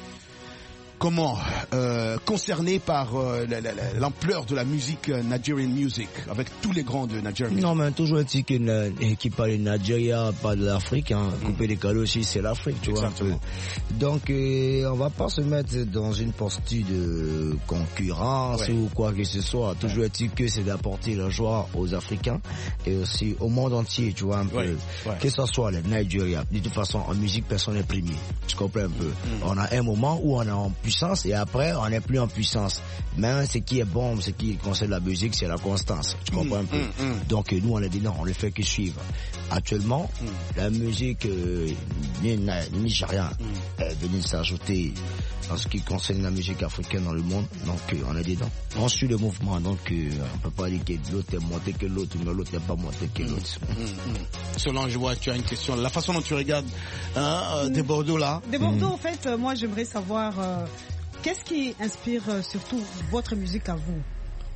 concerné par l'ampleur de la musique Nigerian music avec tous les grands de Nigeria? Non, mais toujours est-il qui parle de Nigeria, pas de l'Afrique, hein. Coupé décalé aussi, c'est l'Afrique, tu vois un peu. Donc, on va pas se mettre dans une posture de concurrence ou quoi que ce soit. Toujours est-il que c'est d'apporter la joie aux Africains et aussi au monde entier, tu vois un peu. Que ce soit le Nigeria. De toute façon, en musique, personne n'est premier. Tu comprends un peu. On a un moment où on est en puissance et après on n'est plus en puissance. Mais ce qui est bon, ce qui concerne la musique, c'est la constance. Tu comprends un peu. Donc nous on a dit non, on ne fait que suivre. Actuellement, la musique nigériane est venue s'ajouter en ce qui concerne la musique africaine dans le monde. Donc on a dit non, on suit le mouvement. Donc on peut pas dire que l'autre est monté que l'autre, mais l'autre n'est pas monté que l'autre. Solange, je vois, tu as une question. La façon dont tu regardes Desbordeaux là. Desbordeaux, en fait, moi j'aimerais savoir qu'est-ce qui inspire surtout votre musique à vous?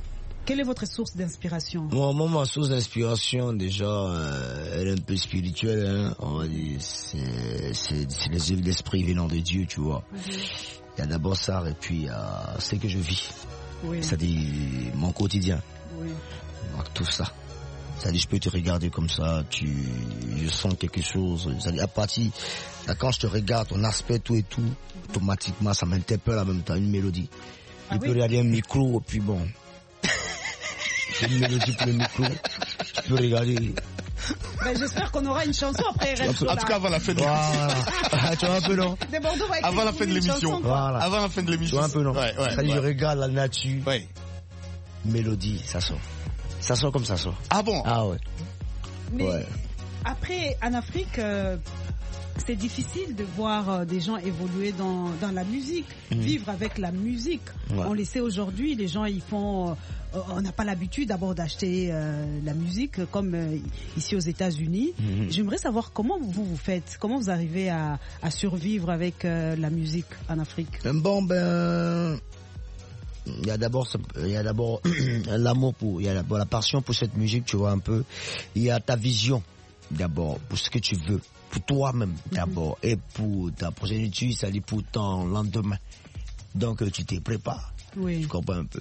Quelle est votre source d'inspiration? Moi, ma source d'inspiration, déjà, elle est un peu spirituelle, hein. On va dire, c'est les œuvres d'esprit venant de Dieu, tu vois. Il y a d'abord ça, et puis il y a ce que je vis. Oui. C'est-à-dire mon quotidien. Oui. Donc, tout ça. C'est-à-dire, je peux te regarder comme ça, je sens quelque chose. C'est-à-dire, à partir, quand je te regarde, ton aspect, tout et tout, automatiquement, ça m'interpelle en même temps, une mélodie. Je peux regarder un micro, et puis bon. J'ai une mélodie pour le micro. Tu peux regarder. Ben, j'espère qu'on aura une chanson après. En tout cas, avant la fin de l'émission. Tu vois un peu, non? Avant la fin de l'émission. Voilà. Avant la fin de l'émission. Tu vois un peu, non? C'est-à-dire, je regarde la nature. Mélodie, ça sort. Ça sort comme ça sort. Ah bon? Ah ouais. Mais après, en Afrique, c'est difficile de voir des gens évoluer dans la musique, vivre avec la musique. Ouais. On le sait aujourd'hui, les gens ils font, on n'a pas l'habitude d'abord d'acheter la musique comme ici aux États-Unis. J'aimerais savoir comment vous faites, comment vous arrivez à survivre avec la musique en Afrique. Bon il y a d'abord l'amour il y a d'abord la passion pour cette musique, tu vois un peu. Il y a ta vision d'abord pour ce que tu veux, pour toi-même d'abord, et pour ta progéniture, c'est-à-dire pour ton lendemain. Donc tu te prépares. Oui. Tu comprends un peu.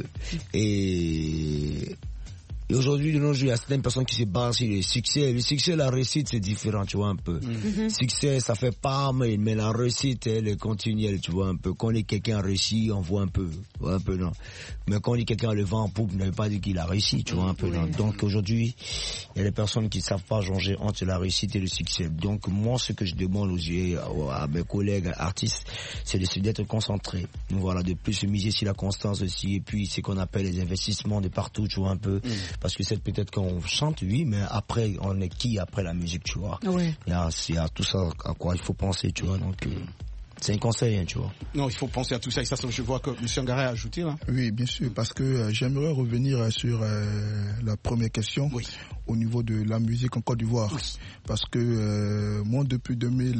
Et aujourd'hui, de nos jours, il y a certaines personnes qui se basent sur le succès. Le succès, la réussite, c'est différent, tu vois un peu. Succès, ça fait pas, mais la réussite, elle est continuelle, tu vois un peu. Quand on est quelqu'un réussi, on voit un peu, non. Mais quand on est quelqu'un le vent en poupe, ne veut pas dire qu'il a réussi, tu vois un peu, non. Donc aujourd'hui, il y a des personnes qui ne savent pas jauger entre la réussite et le succès. Donc moi, ce que je demande à mes collègues artistes, c'est d'être concentrés. Voilà, de plus se miser sur la constance aussi, et puis ce qu'on appelle les investissements de partout, tu vois un peu. Parce que c'est peut-être qu'on chante, oui, mais après, on est qui après la musique, tu vois. Oui. Il y a tout ça à quoi il faut penser, tu vois. Donc, c'est un conseil, hein, tu vois. Non, il faut penser à tout ça. Et ça, je vois que M. Ngaré a ajouté, là. Oui, bien sûr, parce que j'aimerais revenir sur la première question au niveau de la musique en Côte d'Ivoire. Parce que moi, depuis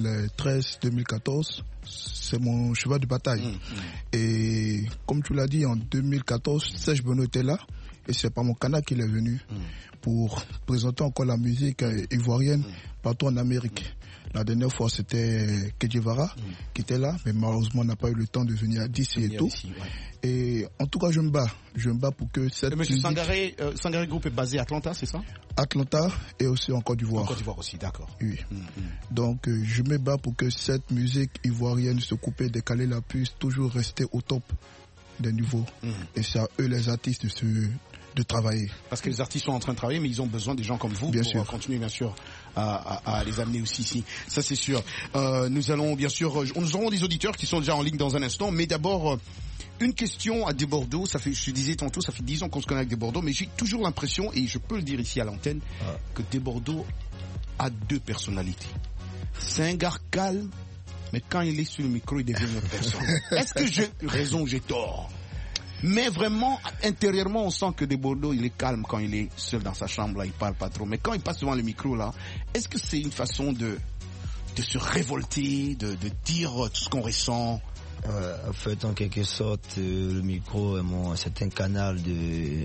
2013-2014, c'est mon cheval de bataille. Et comme tu l'as dit, en 2014, Serge Benoît était là. Et c'est par mon canal qu'il est venu pour présenter encore la musique ivoirienne partout en Amérique. La dernière fois, c'était Kedjevara qui était là, mais malheureusement, on n'a pas eu le temps de venir d'ici et tout. Et en tout cas, je me bats pour que cette Monsieur musique... Sangaré Group est basé à Atlanta, c'est ça? Atlanta et aussi en Côte d'Ivoire. En Côte d'Ivoire aussi, d'accord. Oui. Donc, je me bats pour que cette musique ivoirienne se couper, décaler la puce, toujours rester au top des niveaux. Et c'est à eux, les artistes, de travailler. Parce que les artistes sont en train de travailler, mais ils ont besoin des gens comme vous pour continuer, bien sûr, à les amener aussi ici. Ça, c'est sûr. Nous allons, bien sûr, nous aurons des auditeurs qui sont déjà en ligne dans un instant, mais d'abord, une question à Desbordeaux. Ça fait, je te disais tantôt, ça fait 10 ans qu'on se connaît avec Desbordeaux, mais j'ai toujours l'impression, et je peux le dire ici à l'antenne, que Desbordeaux a deux personnalités. C'est un gars calme, mais quand il est sur le micro, il devient une autre personne. Est-ce que j'ai raison ou j'ai tort? Mais vraiment, intérieurement, on sent que Desbordeaux, il est calme quand il est seul dans sa chambre, là, il parle pas trop. Mais quand il passe devant le micro, là, est-ce que c'est une façon de se révolter, de dire tout ce qu'on ressent? En fait, en quelque sorte, le micro, c'est un canal de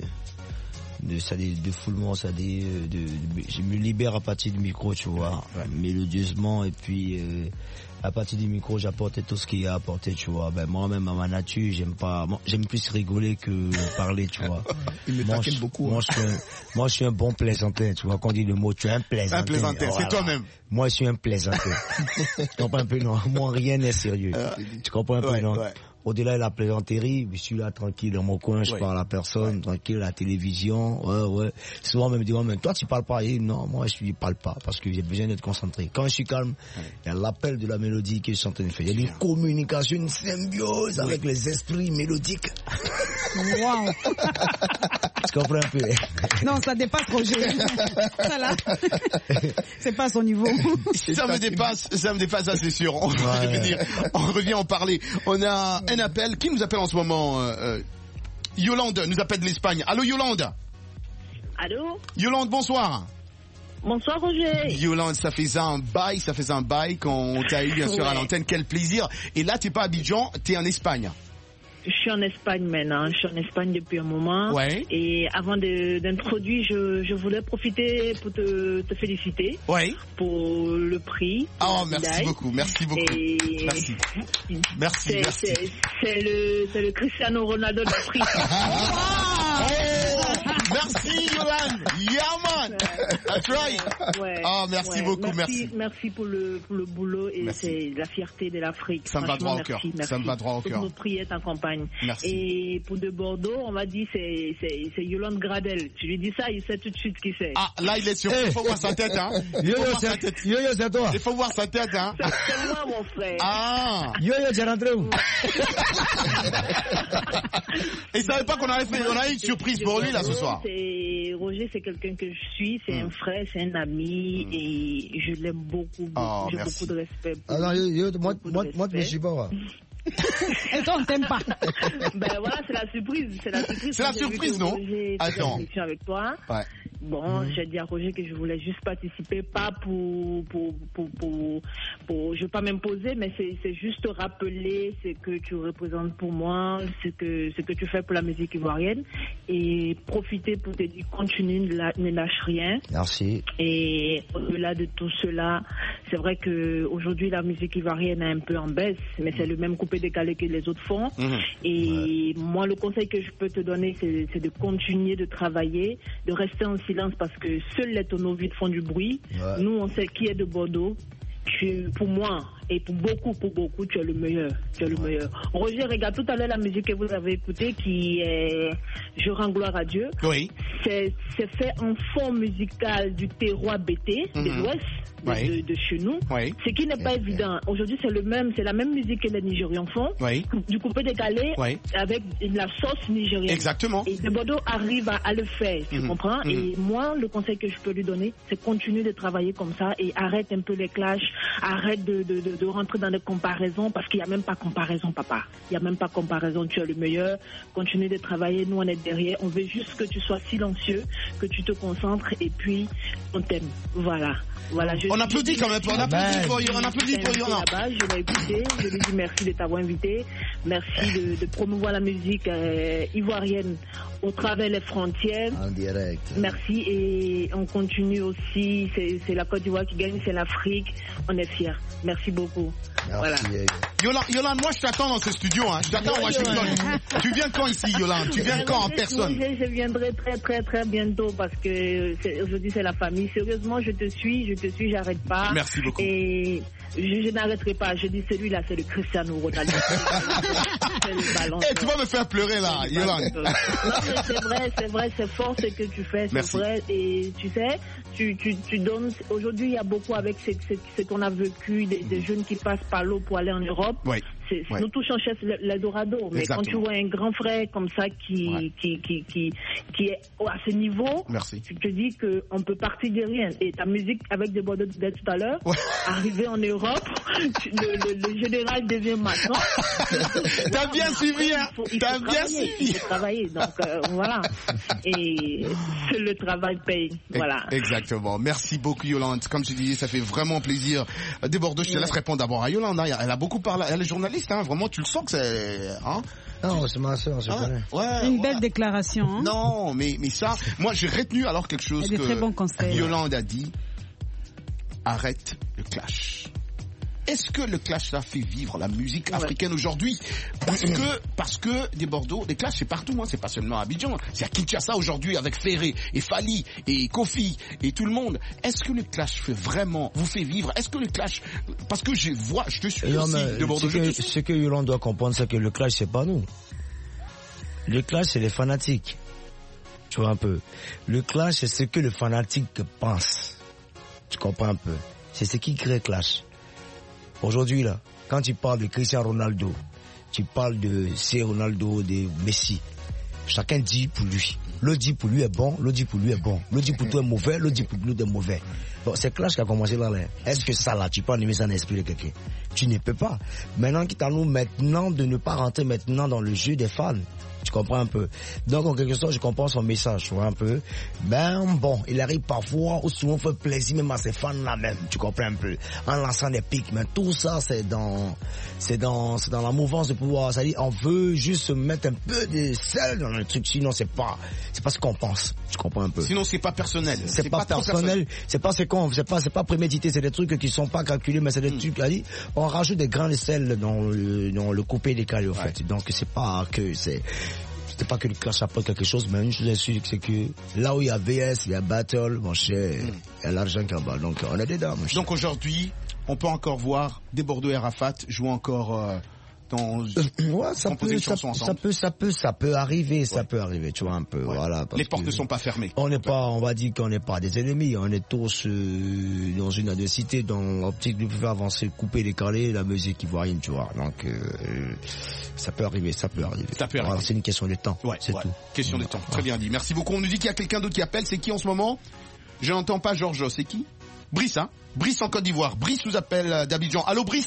foulement, c'est-à-dire je me libère à partir du micro, tu vois, mélodieusement, et puis à partir du micro, j'apporte tout ce qu'il y a à apporter, tu vois. Ben, moi-même, à ma nature, j'aime plus rigoler que parler, tu vois. Il me taquine beaucoup. Moi, je suis un bon plaisantin, tu vois. Quand on dit le mot, tu es un plaisantin. Un plaisantin, voilà. C'est toi-même. Moi, je suis un plaisantin. Tu comprends un peu, non? Moi, rien n'est sérieux. Tu comprends un peu, non? Au-delà de la plaisanterie, je suis là tranquille dans mon coin, je parle à personne, tranquille à la télévision, Souvent, on me dit, mais toi, tu parles pas. Et non, moi, je parle pas parce que j'ai besoin d'être concentré. Quand je suis calme, il y a l'appel de la mélodie que je suis en train de faire. Il y a une communication, une symbiose avec les esprits mélodiques. Wow. Tu comprends un peu? Non, ça dépasse Roger. Ça là, c'est pas son niveau. Ça me dépasse, ça c'est sûr. On revient en parler. On a un appel. Qui nous appelle en ce moment? Yolande nous appelle de l'Espagne. Allô Yolande? Allô? Yolande, bonsoir. Bonsoir Roger. Yolande, ça faisait un bail qu'on t'a eu bien sûr à l'antenne. Quel plaisir. Et là, t'es pas à Abidjan, t'es en Espagne. Je suis en Espagne maintenant. Je suis en Espagne depuis un moment. Ouais. Et avant d'introduire, je voulais profiter pour te féliciter. Ouais. Pour le prix. Oh, merci beaucoup. Merci beaucoup. Et Merci. C'est le Cristiano Ronaldo d'Afrique. Merci Yolande. Yeah man. That's right. Ouais. Oh, merci beaucoup. Merci pour le boulot et c'est la fierté de l'Afrique. Ça me va droit au cœur. Ça me va droit au cœur. Nos prières t'accompagnent. Merci. Et pour de Bordeaux, on va dire c'est Yolande Gradel. Tu lui dis ça, il sait tout de suite qui c'est. Ah, là il est sûr. Il faut voir sa tête, hein. Yo-yo, c'est toi. Il faut voir sa tête, hein. C'est moi, mon frère. Ah. Yo-yo, tu es rentré où? Et il savait pas qu'on a une surprise pour lui là ce soir. Roger, c'est quelqu'un que je suis, c'est un frère, c'est un ami et je l'aime beaucoup. Oh, j'ai merci. beaucoup de respect. Alors, moi, tu me suis pas. Et toi, on t'aime pas. Ben voilà, c'est la surprise. C'est la surprise, non? Attends. Avec toi. Ouais. Bon, j'ai dit à Roger que je voulais juste participer, pas pour je veux pas m'imposer, mais c'est juste rappeler ce que tu représentes pour moi, ce que tu fais pour la musique ivoirienne et profiter pour te dire continue, ne lâche rien. Merci. Et au-delà de tout cela, c'est vrai que aujourd'hui la musique ivoirienne est un peu en baisse, mais c'est le même coupé décalé que les autres font. Et moi, le conseil que je peux te donner, c'est de continuer de travailler, de rester en silence parce que seuls les tonneaux vides font du bruit. Ouais. Nous, on sait qui est de Bordeaux. Pour moi et pour beaucoup, tu es le meilleur. Roger, regarde tout à l'heure la musique que vous avez écoutée qui est Je rends gloire à Dieu. Oui. C'est fait en fond musical du terroir BT de l'Ouest. De chez nous, ce qui n'est pas évident. Aujourd'hui, c'est la même musique que les Nigérians font, du coupé décalé avec la sauce nigérienne. Exactement. Et de Bordeaux arrive à le faire, tu comprends? Et moi, le conseil que je peux lui donner, c'est continuer de travailler comme ça et arrête un peu les clashs, arrête de rentrer dans des comparaisons parce qu'il n'y a même pas comparaison, papa. Il n'y a même pas comparaison, tu es le meilleur. Continue de travailler, nous on est derrière. On veut juste que tu sois silencieux, que tu te concentres et puis on t'aime. Voilà. On applaudit quand même. On applaudit pour Yolande. Je l'ai écouté. Je lui dis merci de t'avoir invité. Merci de promouvoir la musique ivoirienne au travers des frontières. En direct. Merci et on continue aussi. C'est la Côte d'Ivoire qui gagne, c'est l'Afrique. On est fiers. Merci beaucoup. Merci. Voilà. Yolande, moi je t'attends dans ce studio. Hein. Je t'attends à Washington. Tu viens quand ici, Yolande? Tu viens quand en personne? Je viendrai très bientôt parce que aujourd'hui c'est la famille. Sérieusement, je te suis, j'arrête pas. Merci beaucoup. Et je n'arrêterai pas. Je dis celui-là, c'est le Cristiano Ronaldo. C'est le ballon. Et tu vas me faire pleurer là, Yolande. Non, mais c'est vrai, c'est fort ce que tu fais, c'est vrai. Et tu sais, tu donnes. Aujourd'hui, il y a beaucoup avec ce qu'on a vécu, des jeunes qui passent par l'eau pour aller en Europe. Oui. Nous tous on cherche l'Eldorado, mais quand tu vois un grand frère comme ça qui est à ce niveau, tu te dis qu'on peut partir de rien. Et ta musique avec des Bordeaux de tout à l'heure, arriver en Europe, le général devient Macron. T'as bien suivi, hein? T'as bien suivi. Il faut travailler, donc voilà. Et le travail paye, voilà. Exactement. Merci beaucoup Yolande. Comme je disais, ça fait vraiment plaisir. Des Bordeaux, je te laisse répondre d'abord à Yolande. Hein. Elle a beaucoup parlé, elle est journaliste. Hein, vraiment, tu le sens que c'est... Hein? Non, c'est ma soeur, je connais. Une belle déclaration. Hein? Non, mais ça, moi j'ai retenu alors quelque chose que très bons conseils. Yolande a dit. Arrête le clash. Est-ce que le clash a fait vivre la musique africaine aujourd'hui? Parce que des Bordeaux, des clashs c'est partout, hein, c'est pas seulement à Abidjan, c'est à Kinshasa aujourd'hui avec Ferré et Fali et Kofi et tout le monde. Est-ce que le clash vous fait vivre? Est-ce que le clash, parce que je te suis aussi de Bordeaux. Ce que Yolande doit comprendre, c'est que le clash c'est pas nous. Le clash c'est les fanatiques. Tu vois un peu. Le clash c'est ce que le fanatique pense. Tu comprends un peu. C'est ce qui crée clash. Aujourd'hui, là, quand tu parles de Cristiano Ronaldo, tu parles de C. Ronaldo, de Messi, chacun dit pour lui. L'autre dit pour lui est bon, l'autre dit pour lui est bon. L'autre dit pour toi est mauvais, l'autre dit pour lui est mauvais. Bon, c'est clash qui a commencé là. Est-ce que ça, là, tu peux animer ça dans l'esprit de quelqu'un? Tu ne peux pas. Maintenant, quitte à nous maintenant de ne pas rentrer maintenant dans le jeu des fans. Tu comprends un peu. Donc, en quelque sorte, je comprends son message, tu vois un peu. Ben, bon, il arrive parfois, ou souvent, fait plaisir même à ses fans là même, tu comprends un peu. En lançant des pics, mais tout ça, c'est dans la mouvance de pouvoir. C'est-à-dire, on veut juste mettre un peu de sel dans le truc, sinon c'est pas ce qu'on pense. Tu comprends un peu. Sinon, c'est pas personnel. C'est pas personnel. C'est pas prémédité, c'est des trucs qui sont pas calculés, mais c'est des trucs, on rajoute des grains de sel dans le coupé décalé, en fait. Donc, c'est pas que le clash apporte quelque chose, mais une chose est sûre, c'est que là où il y a VS, il y a Battle, mon cher, il y a l'argent qui est en bas. Donc, on est dedans, mon cher. Donc, aujourd'hui, on peut encore voir des Bordeaux et Arafat jouer encore dans composer une chanson ensemble. Ça peut arriver, tu vois un peu, voilà. Les portes ne sont pas fermées. On va dire qu'on n'est pas des ennemis, on est tous dans une adversité, dans l'optique de pouvoir avancer, couper, décaler la musique ivoirienne, tu vois. Donc, ça peut arriver. Voilà, c'est une question de temps, c'est tout. Question de temps, très bien dit. Merci beaucoup. On nous dit qu'il y a quelqu'un d'autre qui appelle, c'est qui en ce moment? Je n'entends pas Georges, c'est qui? Brice, hein? Brice en Côte d'Ivoire. Brice nous appelle d'Abidjan. Allô, Brice?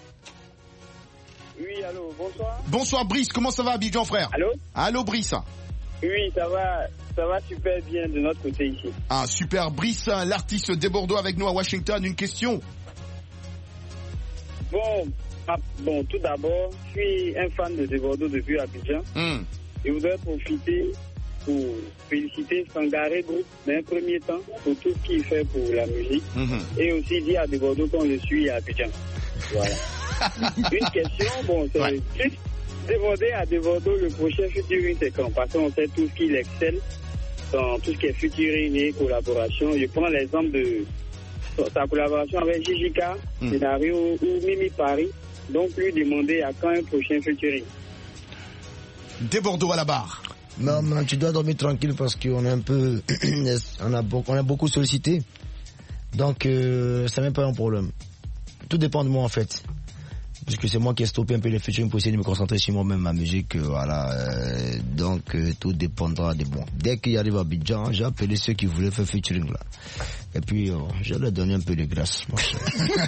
Oui, allô, bonsoir. Bonsoir, Brice. Comment ça va, Abidjan, frère? Allô, Brice? Oui, ça va super bien de notre côté ici. Ah, super. Brice, l'artiste des Bordeaux avec nous à Washington. Une question? Bon, tout d'abord, je suis un fan de Bordeaux depuis Abidjan. Je voudrais profiter pour féliciter Sangaré Group d'un premier temps pour tout ce qu'il fait pour la musique et aussi dire à Bordeaux qu'on le suit à Abidjan. Voilà. Une question, c'est juste demander à Bordeaux le prochain featuring c'est quand, parce qu'on sait tout ce qu'il excelle dans tout ce qui est featuring et collaboration. Je prends l'exemple de sa collaboration avec Jijika, Scénario ou Mimi Paris. Donc lui demander à quand un prochain featuring. Des Bordeaux à la barre. Non, tu dois dormir tranquille parce qu'on est un peu, on a beaucoup sollicité. Donc, c'est même pas un problème. Tout dépend de moi, en fait. Parce que c'est moi qui ai stoppé un peu les featuring pour essayer de me concentrer sur moi-même, ma musique, voilà. Donc, tout dépendra de moi. Dès qu'il arrive à Abidjan, j'ai appelé ceux qui voulaient faire featuring, là. Et puis, je leur donne un peu de grâce, mon cher.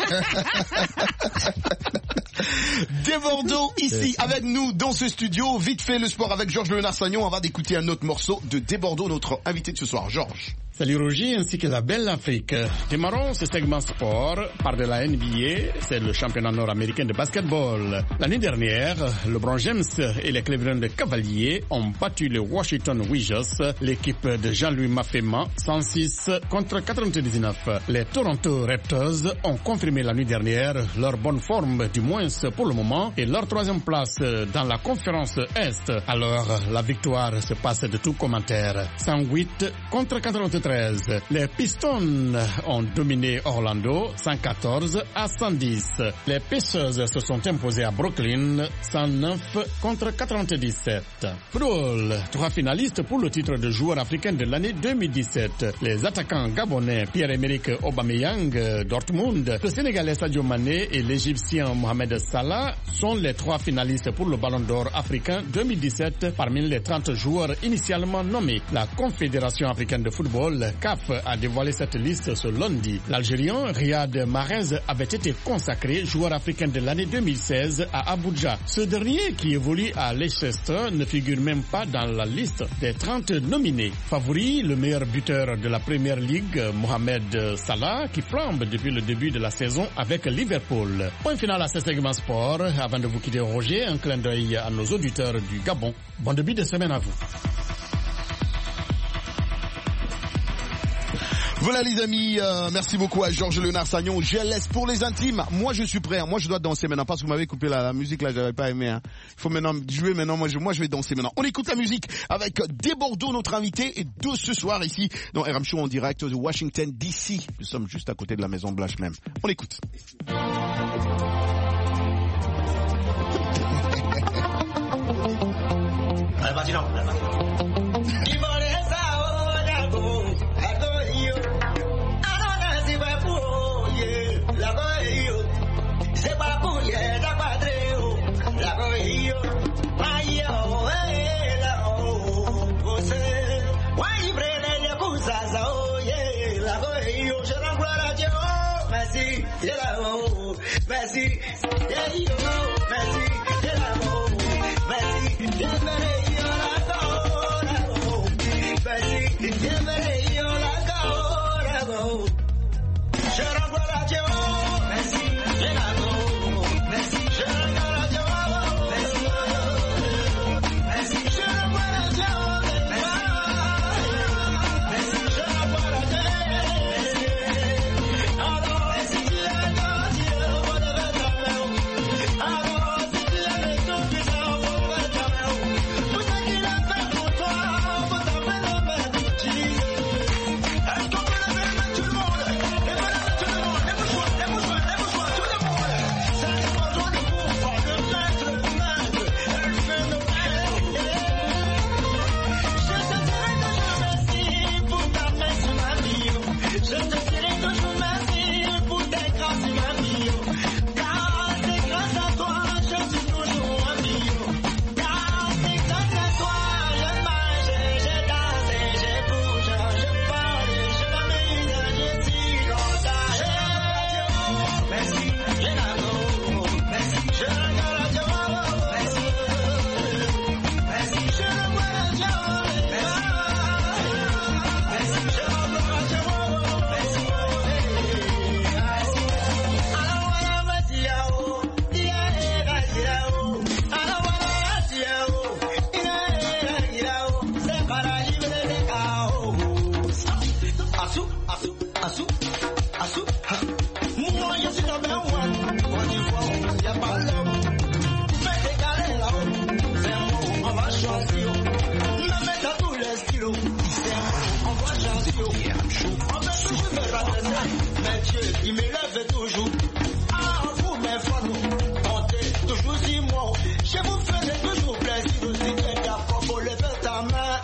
Des Bordeaux, ici, avec nous, dans ce studio. Vite fait, le sport avec Georges Léonard Sagnon. On va d'écouter un autre morceau de Des Bordeaux, notre invité de ce soir, Georges. Salut Roger ainsi que la belle Afrique. Démarrons ce segment sport par de la NBA, c'est le championnat nord-américain de basketball. L'année dernière, LeBron James et les Cleveland Cavaliers ont battu les Washington Wizards, l'équipe de Jean-Louis Mafema, 106 contre 99. Les Toronto Raptors ont confirmé la nuit dernière leur bonne forme, du moins pour le moment, et leur troisième place dans la conférence Est. Alors, la victoire se passe de tout commentaire. 108 contre 93. Les Pistons ont dominé Orlando 114 à 110. Les Pacers se sont imposés à Brooklyn 109 contre 97. Football, 3 finalistes pour le titre de joueur africain de l'année 2017. Les attaquants gabonais Pierre-Emerick Aubameyang Dortmund, le Sénégalais Sadio Mané et l'Égyptien Mohamed Salah sont les 3 finalistes pour le Ballon d'Or africain 2017 parmi les 30 joueurs initialement nommés. La Confédération africaine de football CAF a dévoilé cette liste ce lundi. L'Algérien Riyad Mahrez avait été consacré joueur africain de l'année 2016 à Abuja. Ce dernier, qui évolue à Leicester, ne figure même pas dans la liste des 30 nominés. Favori, le meilleur buteur de la Premier League, Mohamed Salah, qui flambe depuis le début de la saison avec Liverpool. Point final à ce segment sport. Avant de vous quitter, Roger, un clin d'œil à nos auditeurs du Gabon. Bon début de semaine à vous. Voilà les amis, merci beaucoup à Georges Léonard Sagnon. Je laisse pour les intimes. Moi je suis prêt, moi je dois danser maintenant parce que vous m'avez coupé la musique là, j'avais pas aimé. Il faut maintenant jouer maintenant, moi je vais danser maintenant. On écoute la musique avec Des Bordeaux, notre invité, et de ce soir ici dans RM Show en direct de Washington DC. Nous sommes juste à côté de la Maison Blanche même. On écoute. Allez, vas-y, non. Merci, Il m'élève toujours. Ah, vous, mes fans, comptez toujours sur moi. Je vous ferai toujours plaisir aussi. Quelqu'un pour lever ta main.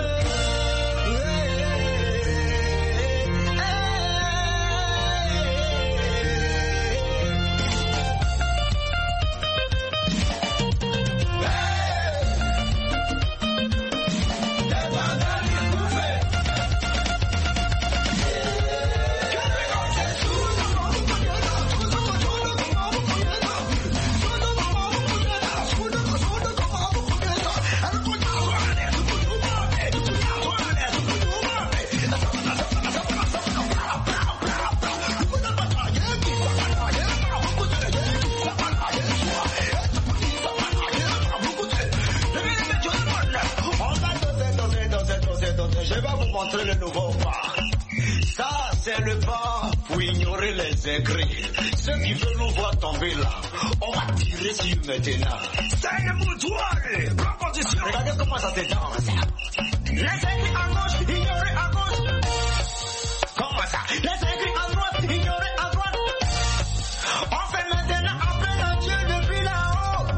Le nouveau bar. Ça, c'est le bar pour ignorer les aigris. Ceux qui veulent nous voir tomber là, on va tirer sur maintenant. C'est le moutoir, bonne condition. Regardez comment ça se danse. Les aigris à gauche, ignorer à gauche. Comment ça? Les aigris à droite, ignorer à droite. On fait maintenant appeler à Dieu depuis là-haut.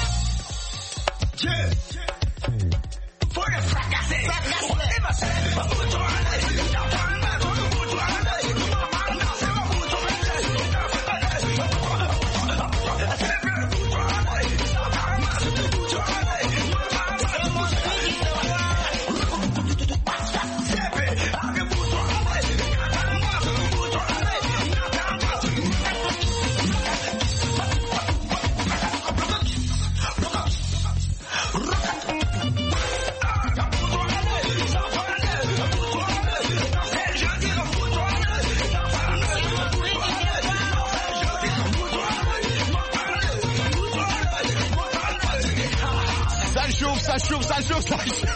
Dieu, faut le fracasser. Ça chauffe.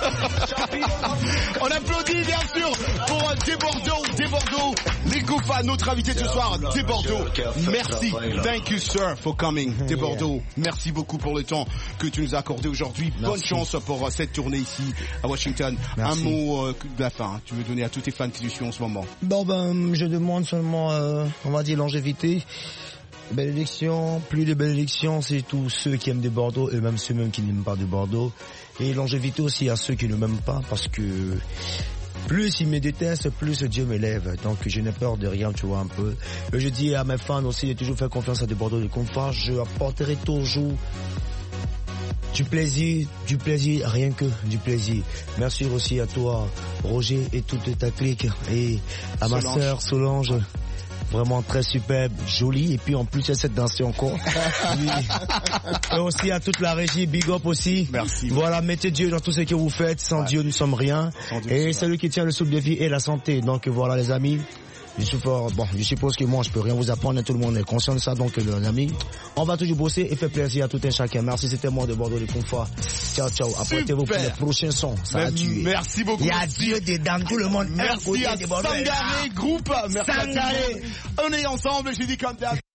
On applaudit bien sûr pour Desbordeaux, les Gouffas, notre invité ce soir, Desbordeaux. Merci, thank you sir for coming, Desbordeaux. Merci beaucoup pour le temps que tu nous as accordé aujourd'hui. Bonne chance pour cette tournée ici à Washington. Merci. Un mot de la fin, tu veux donner à tous tes fans qui te suivent en ce moment? Je demande seulement, on va dire, longévité. Bénédiction, plus de bénédiction, c'est tous ceux qui aiment de Bordeaux et même ceux qui n'aiment pas de Bordeaux. Et longévité aussi à ceux qui ne m'aiment pas, parce que plus ils me détestent, plus Dieu m'élève. Donc je n'ai peur de rien, tu vois, un peu. Et je dis à mes fans aussi de toujours faire confiance à des Bordeaux de confort. Je apporterai toujours du plaisir, rien que du plaisir. Merci aussi à toi, Roger, et toute ta clique, et à ma sœur Solange. Vraiment très superbe, jolie, et puis en plus elle sait danser encore. Oui. Et aussi à toute la régie, big up aussi. Merci. Voilà, mettez Dieu dans tout ce que vous faites. Sans Dieu, nous sommes rien. Et celui qui tient le souffle de vie et la santé. Donc voilà les amis, je suppose que moi, je peux rien vous apprendre, tout le monde est conscient de ça, donc, les amis, on va toujours bosser et faire plaisir à tout un chacun. Merci, c'était moi de Bordeaux de Confort. Ciao, ciao. Apportez-vous pour les prochains sons. Ça a tué. Merci beaucoup. Il y a Dieu dedans, tout le monde. Merci à Sangaré Group. Merci à tout le monde. On est ensemble, j'ai dit comme d'hab.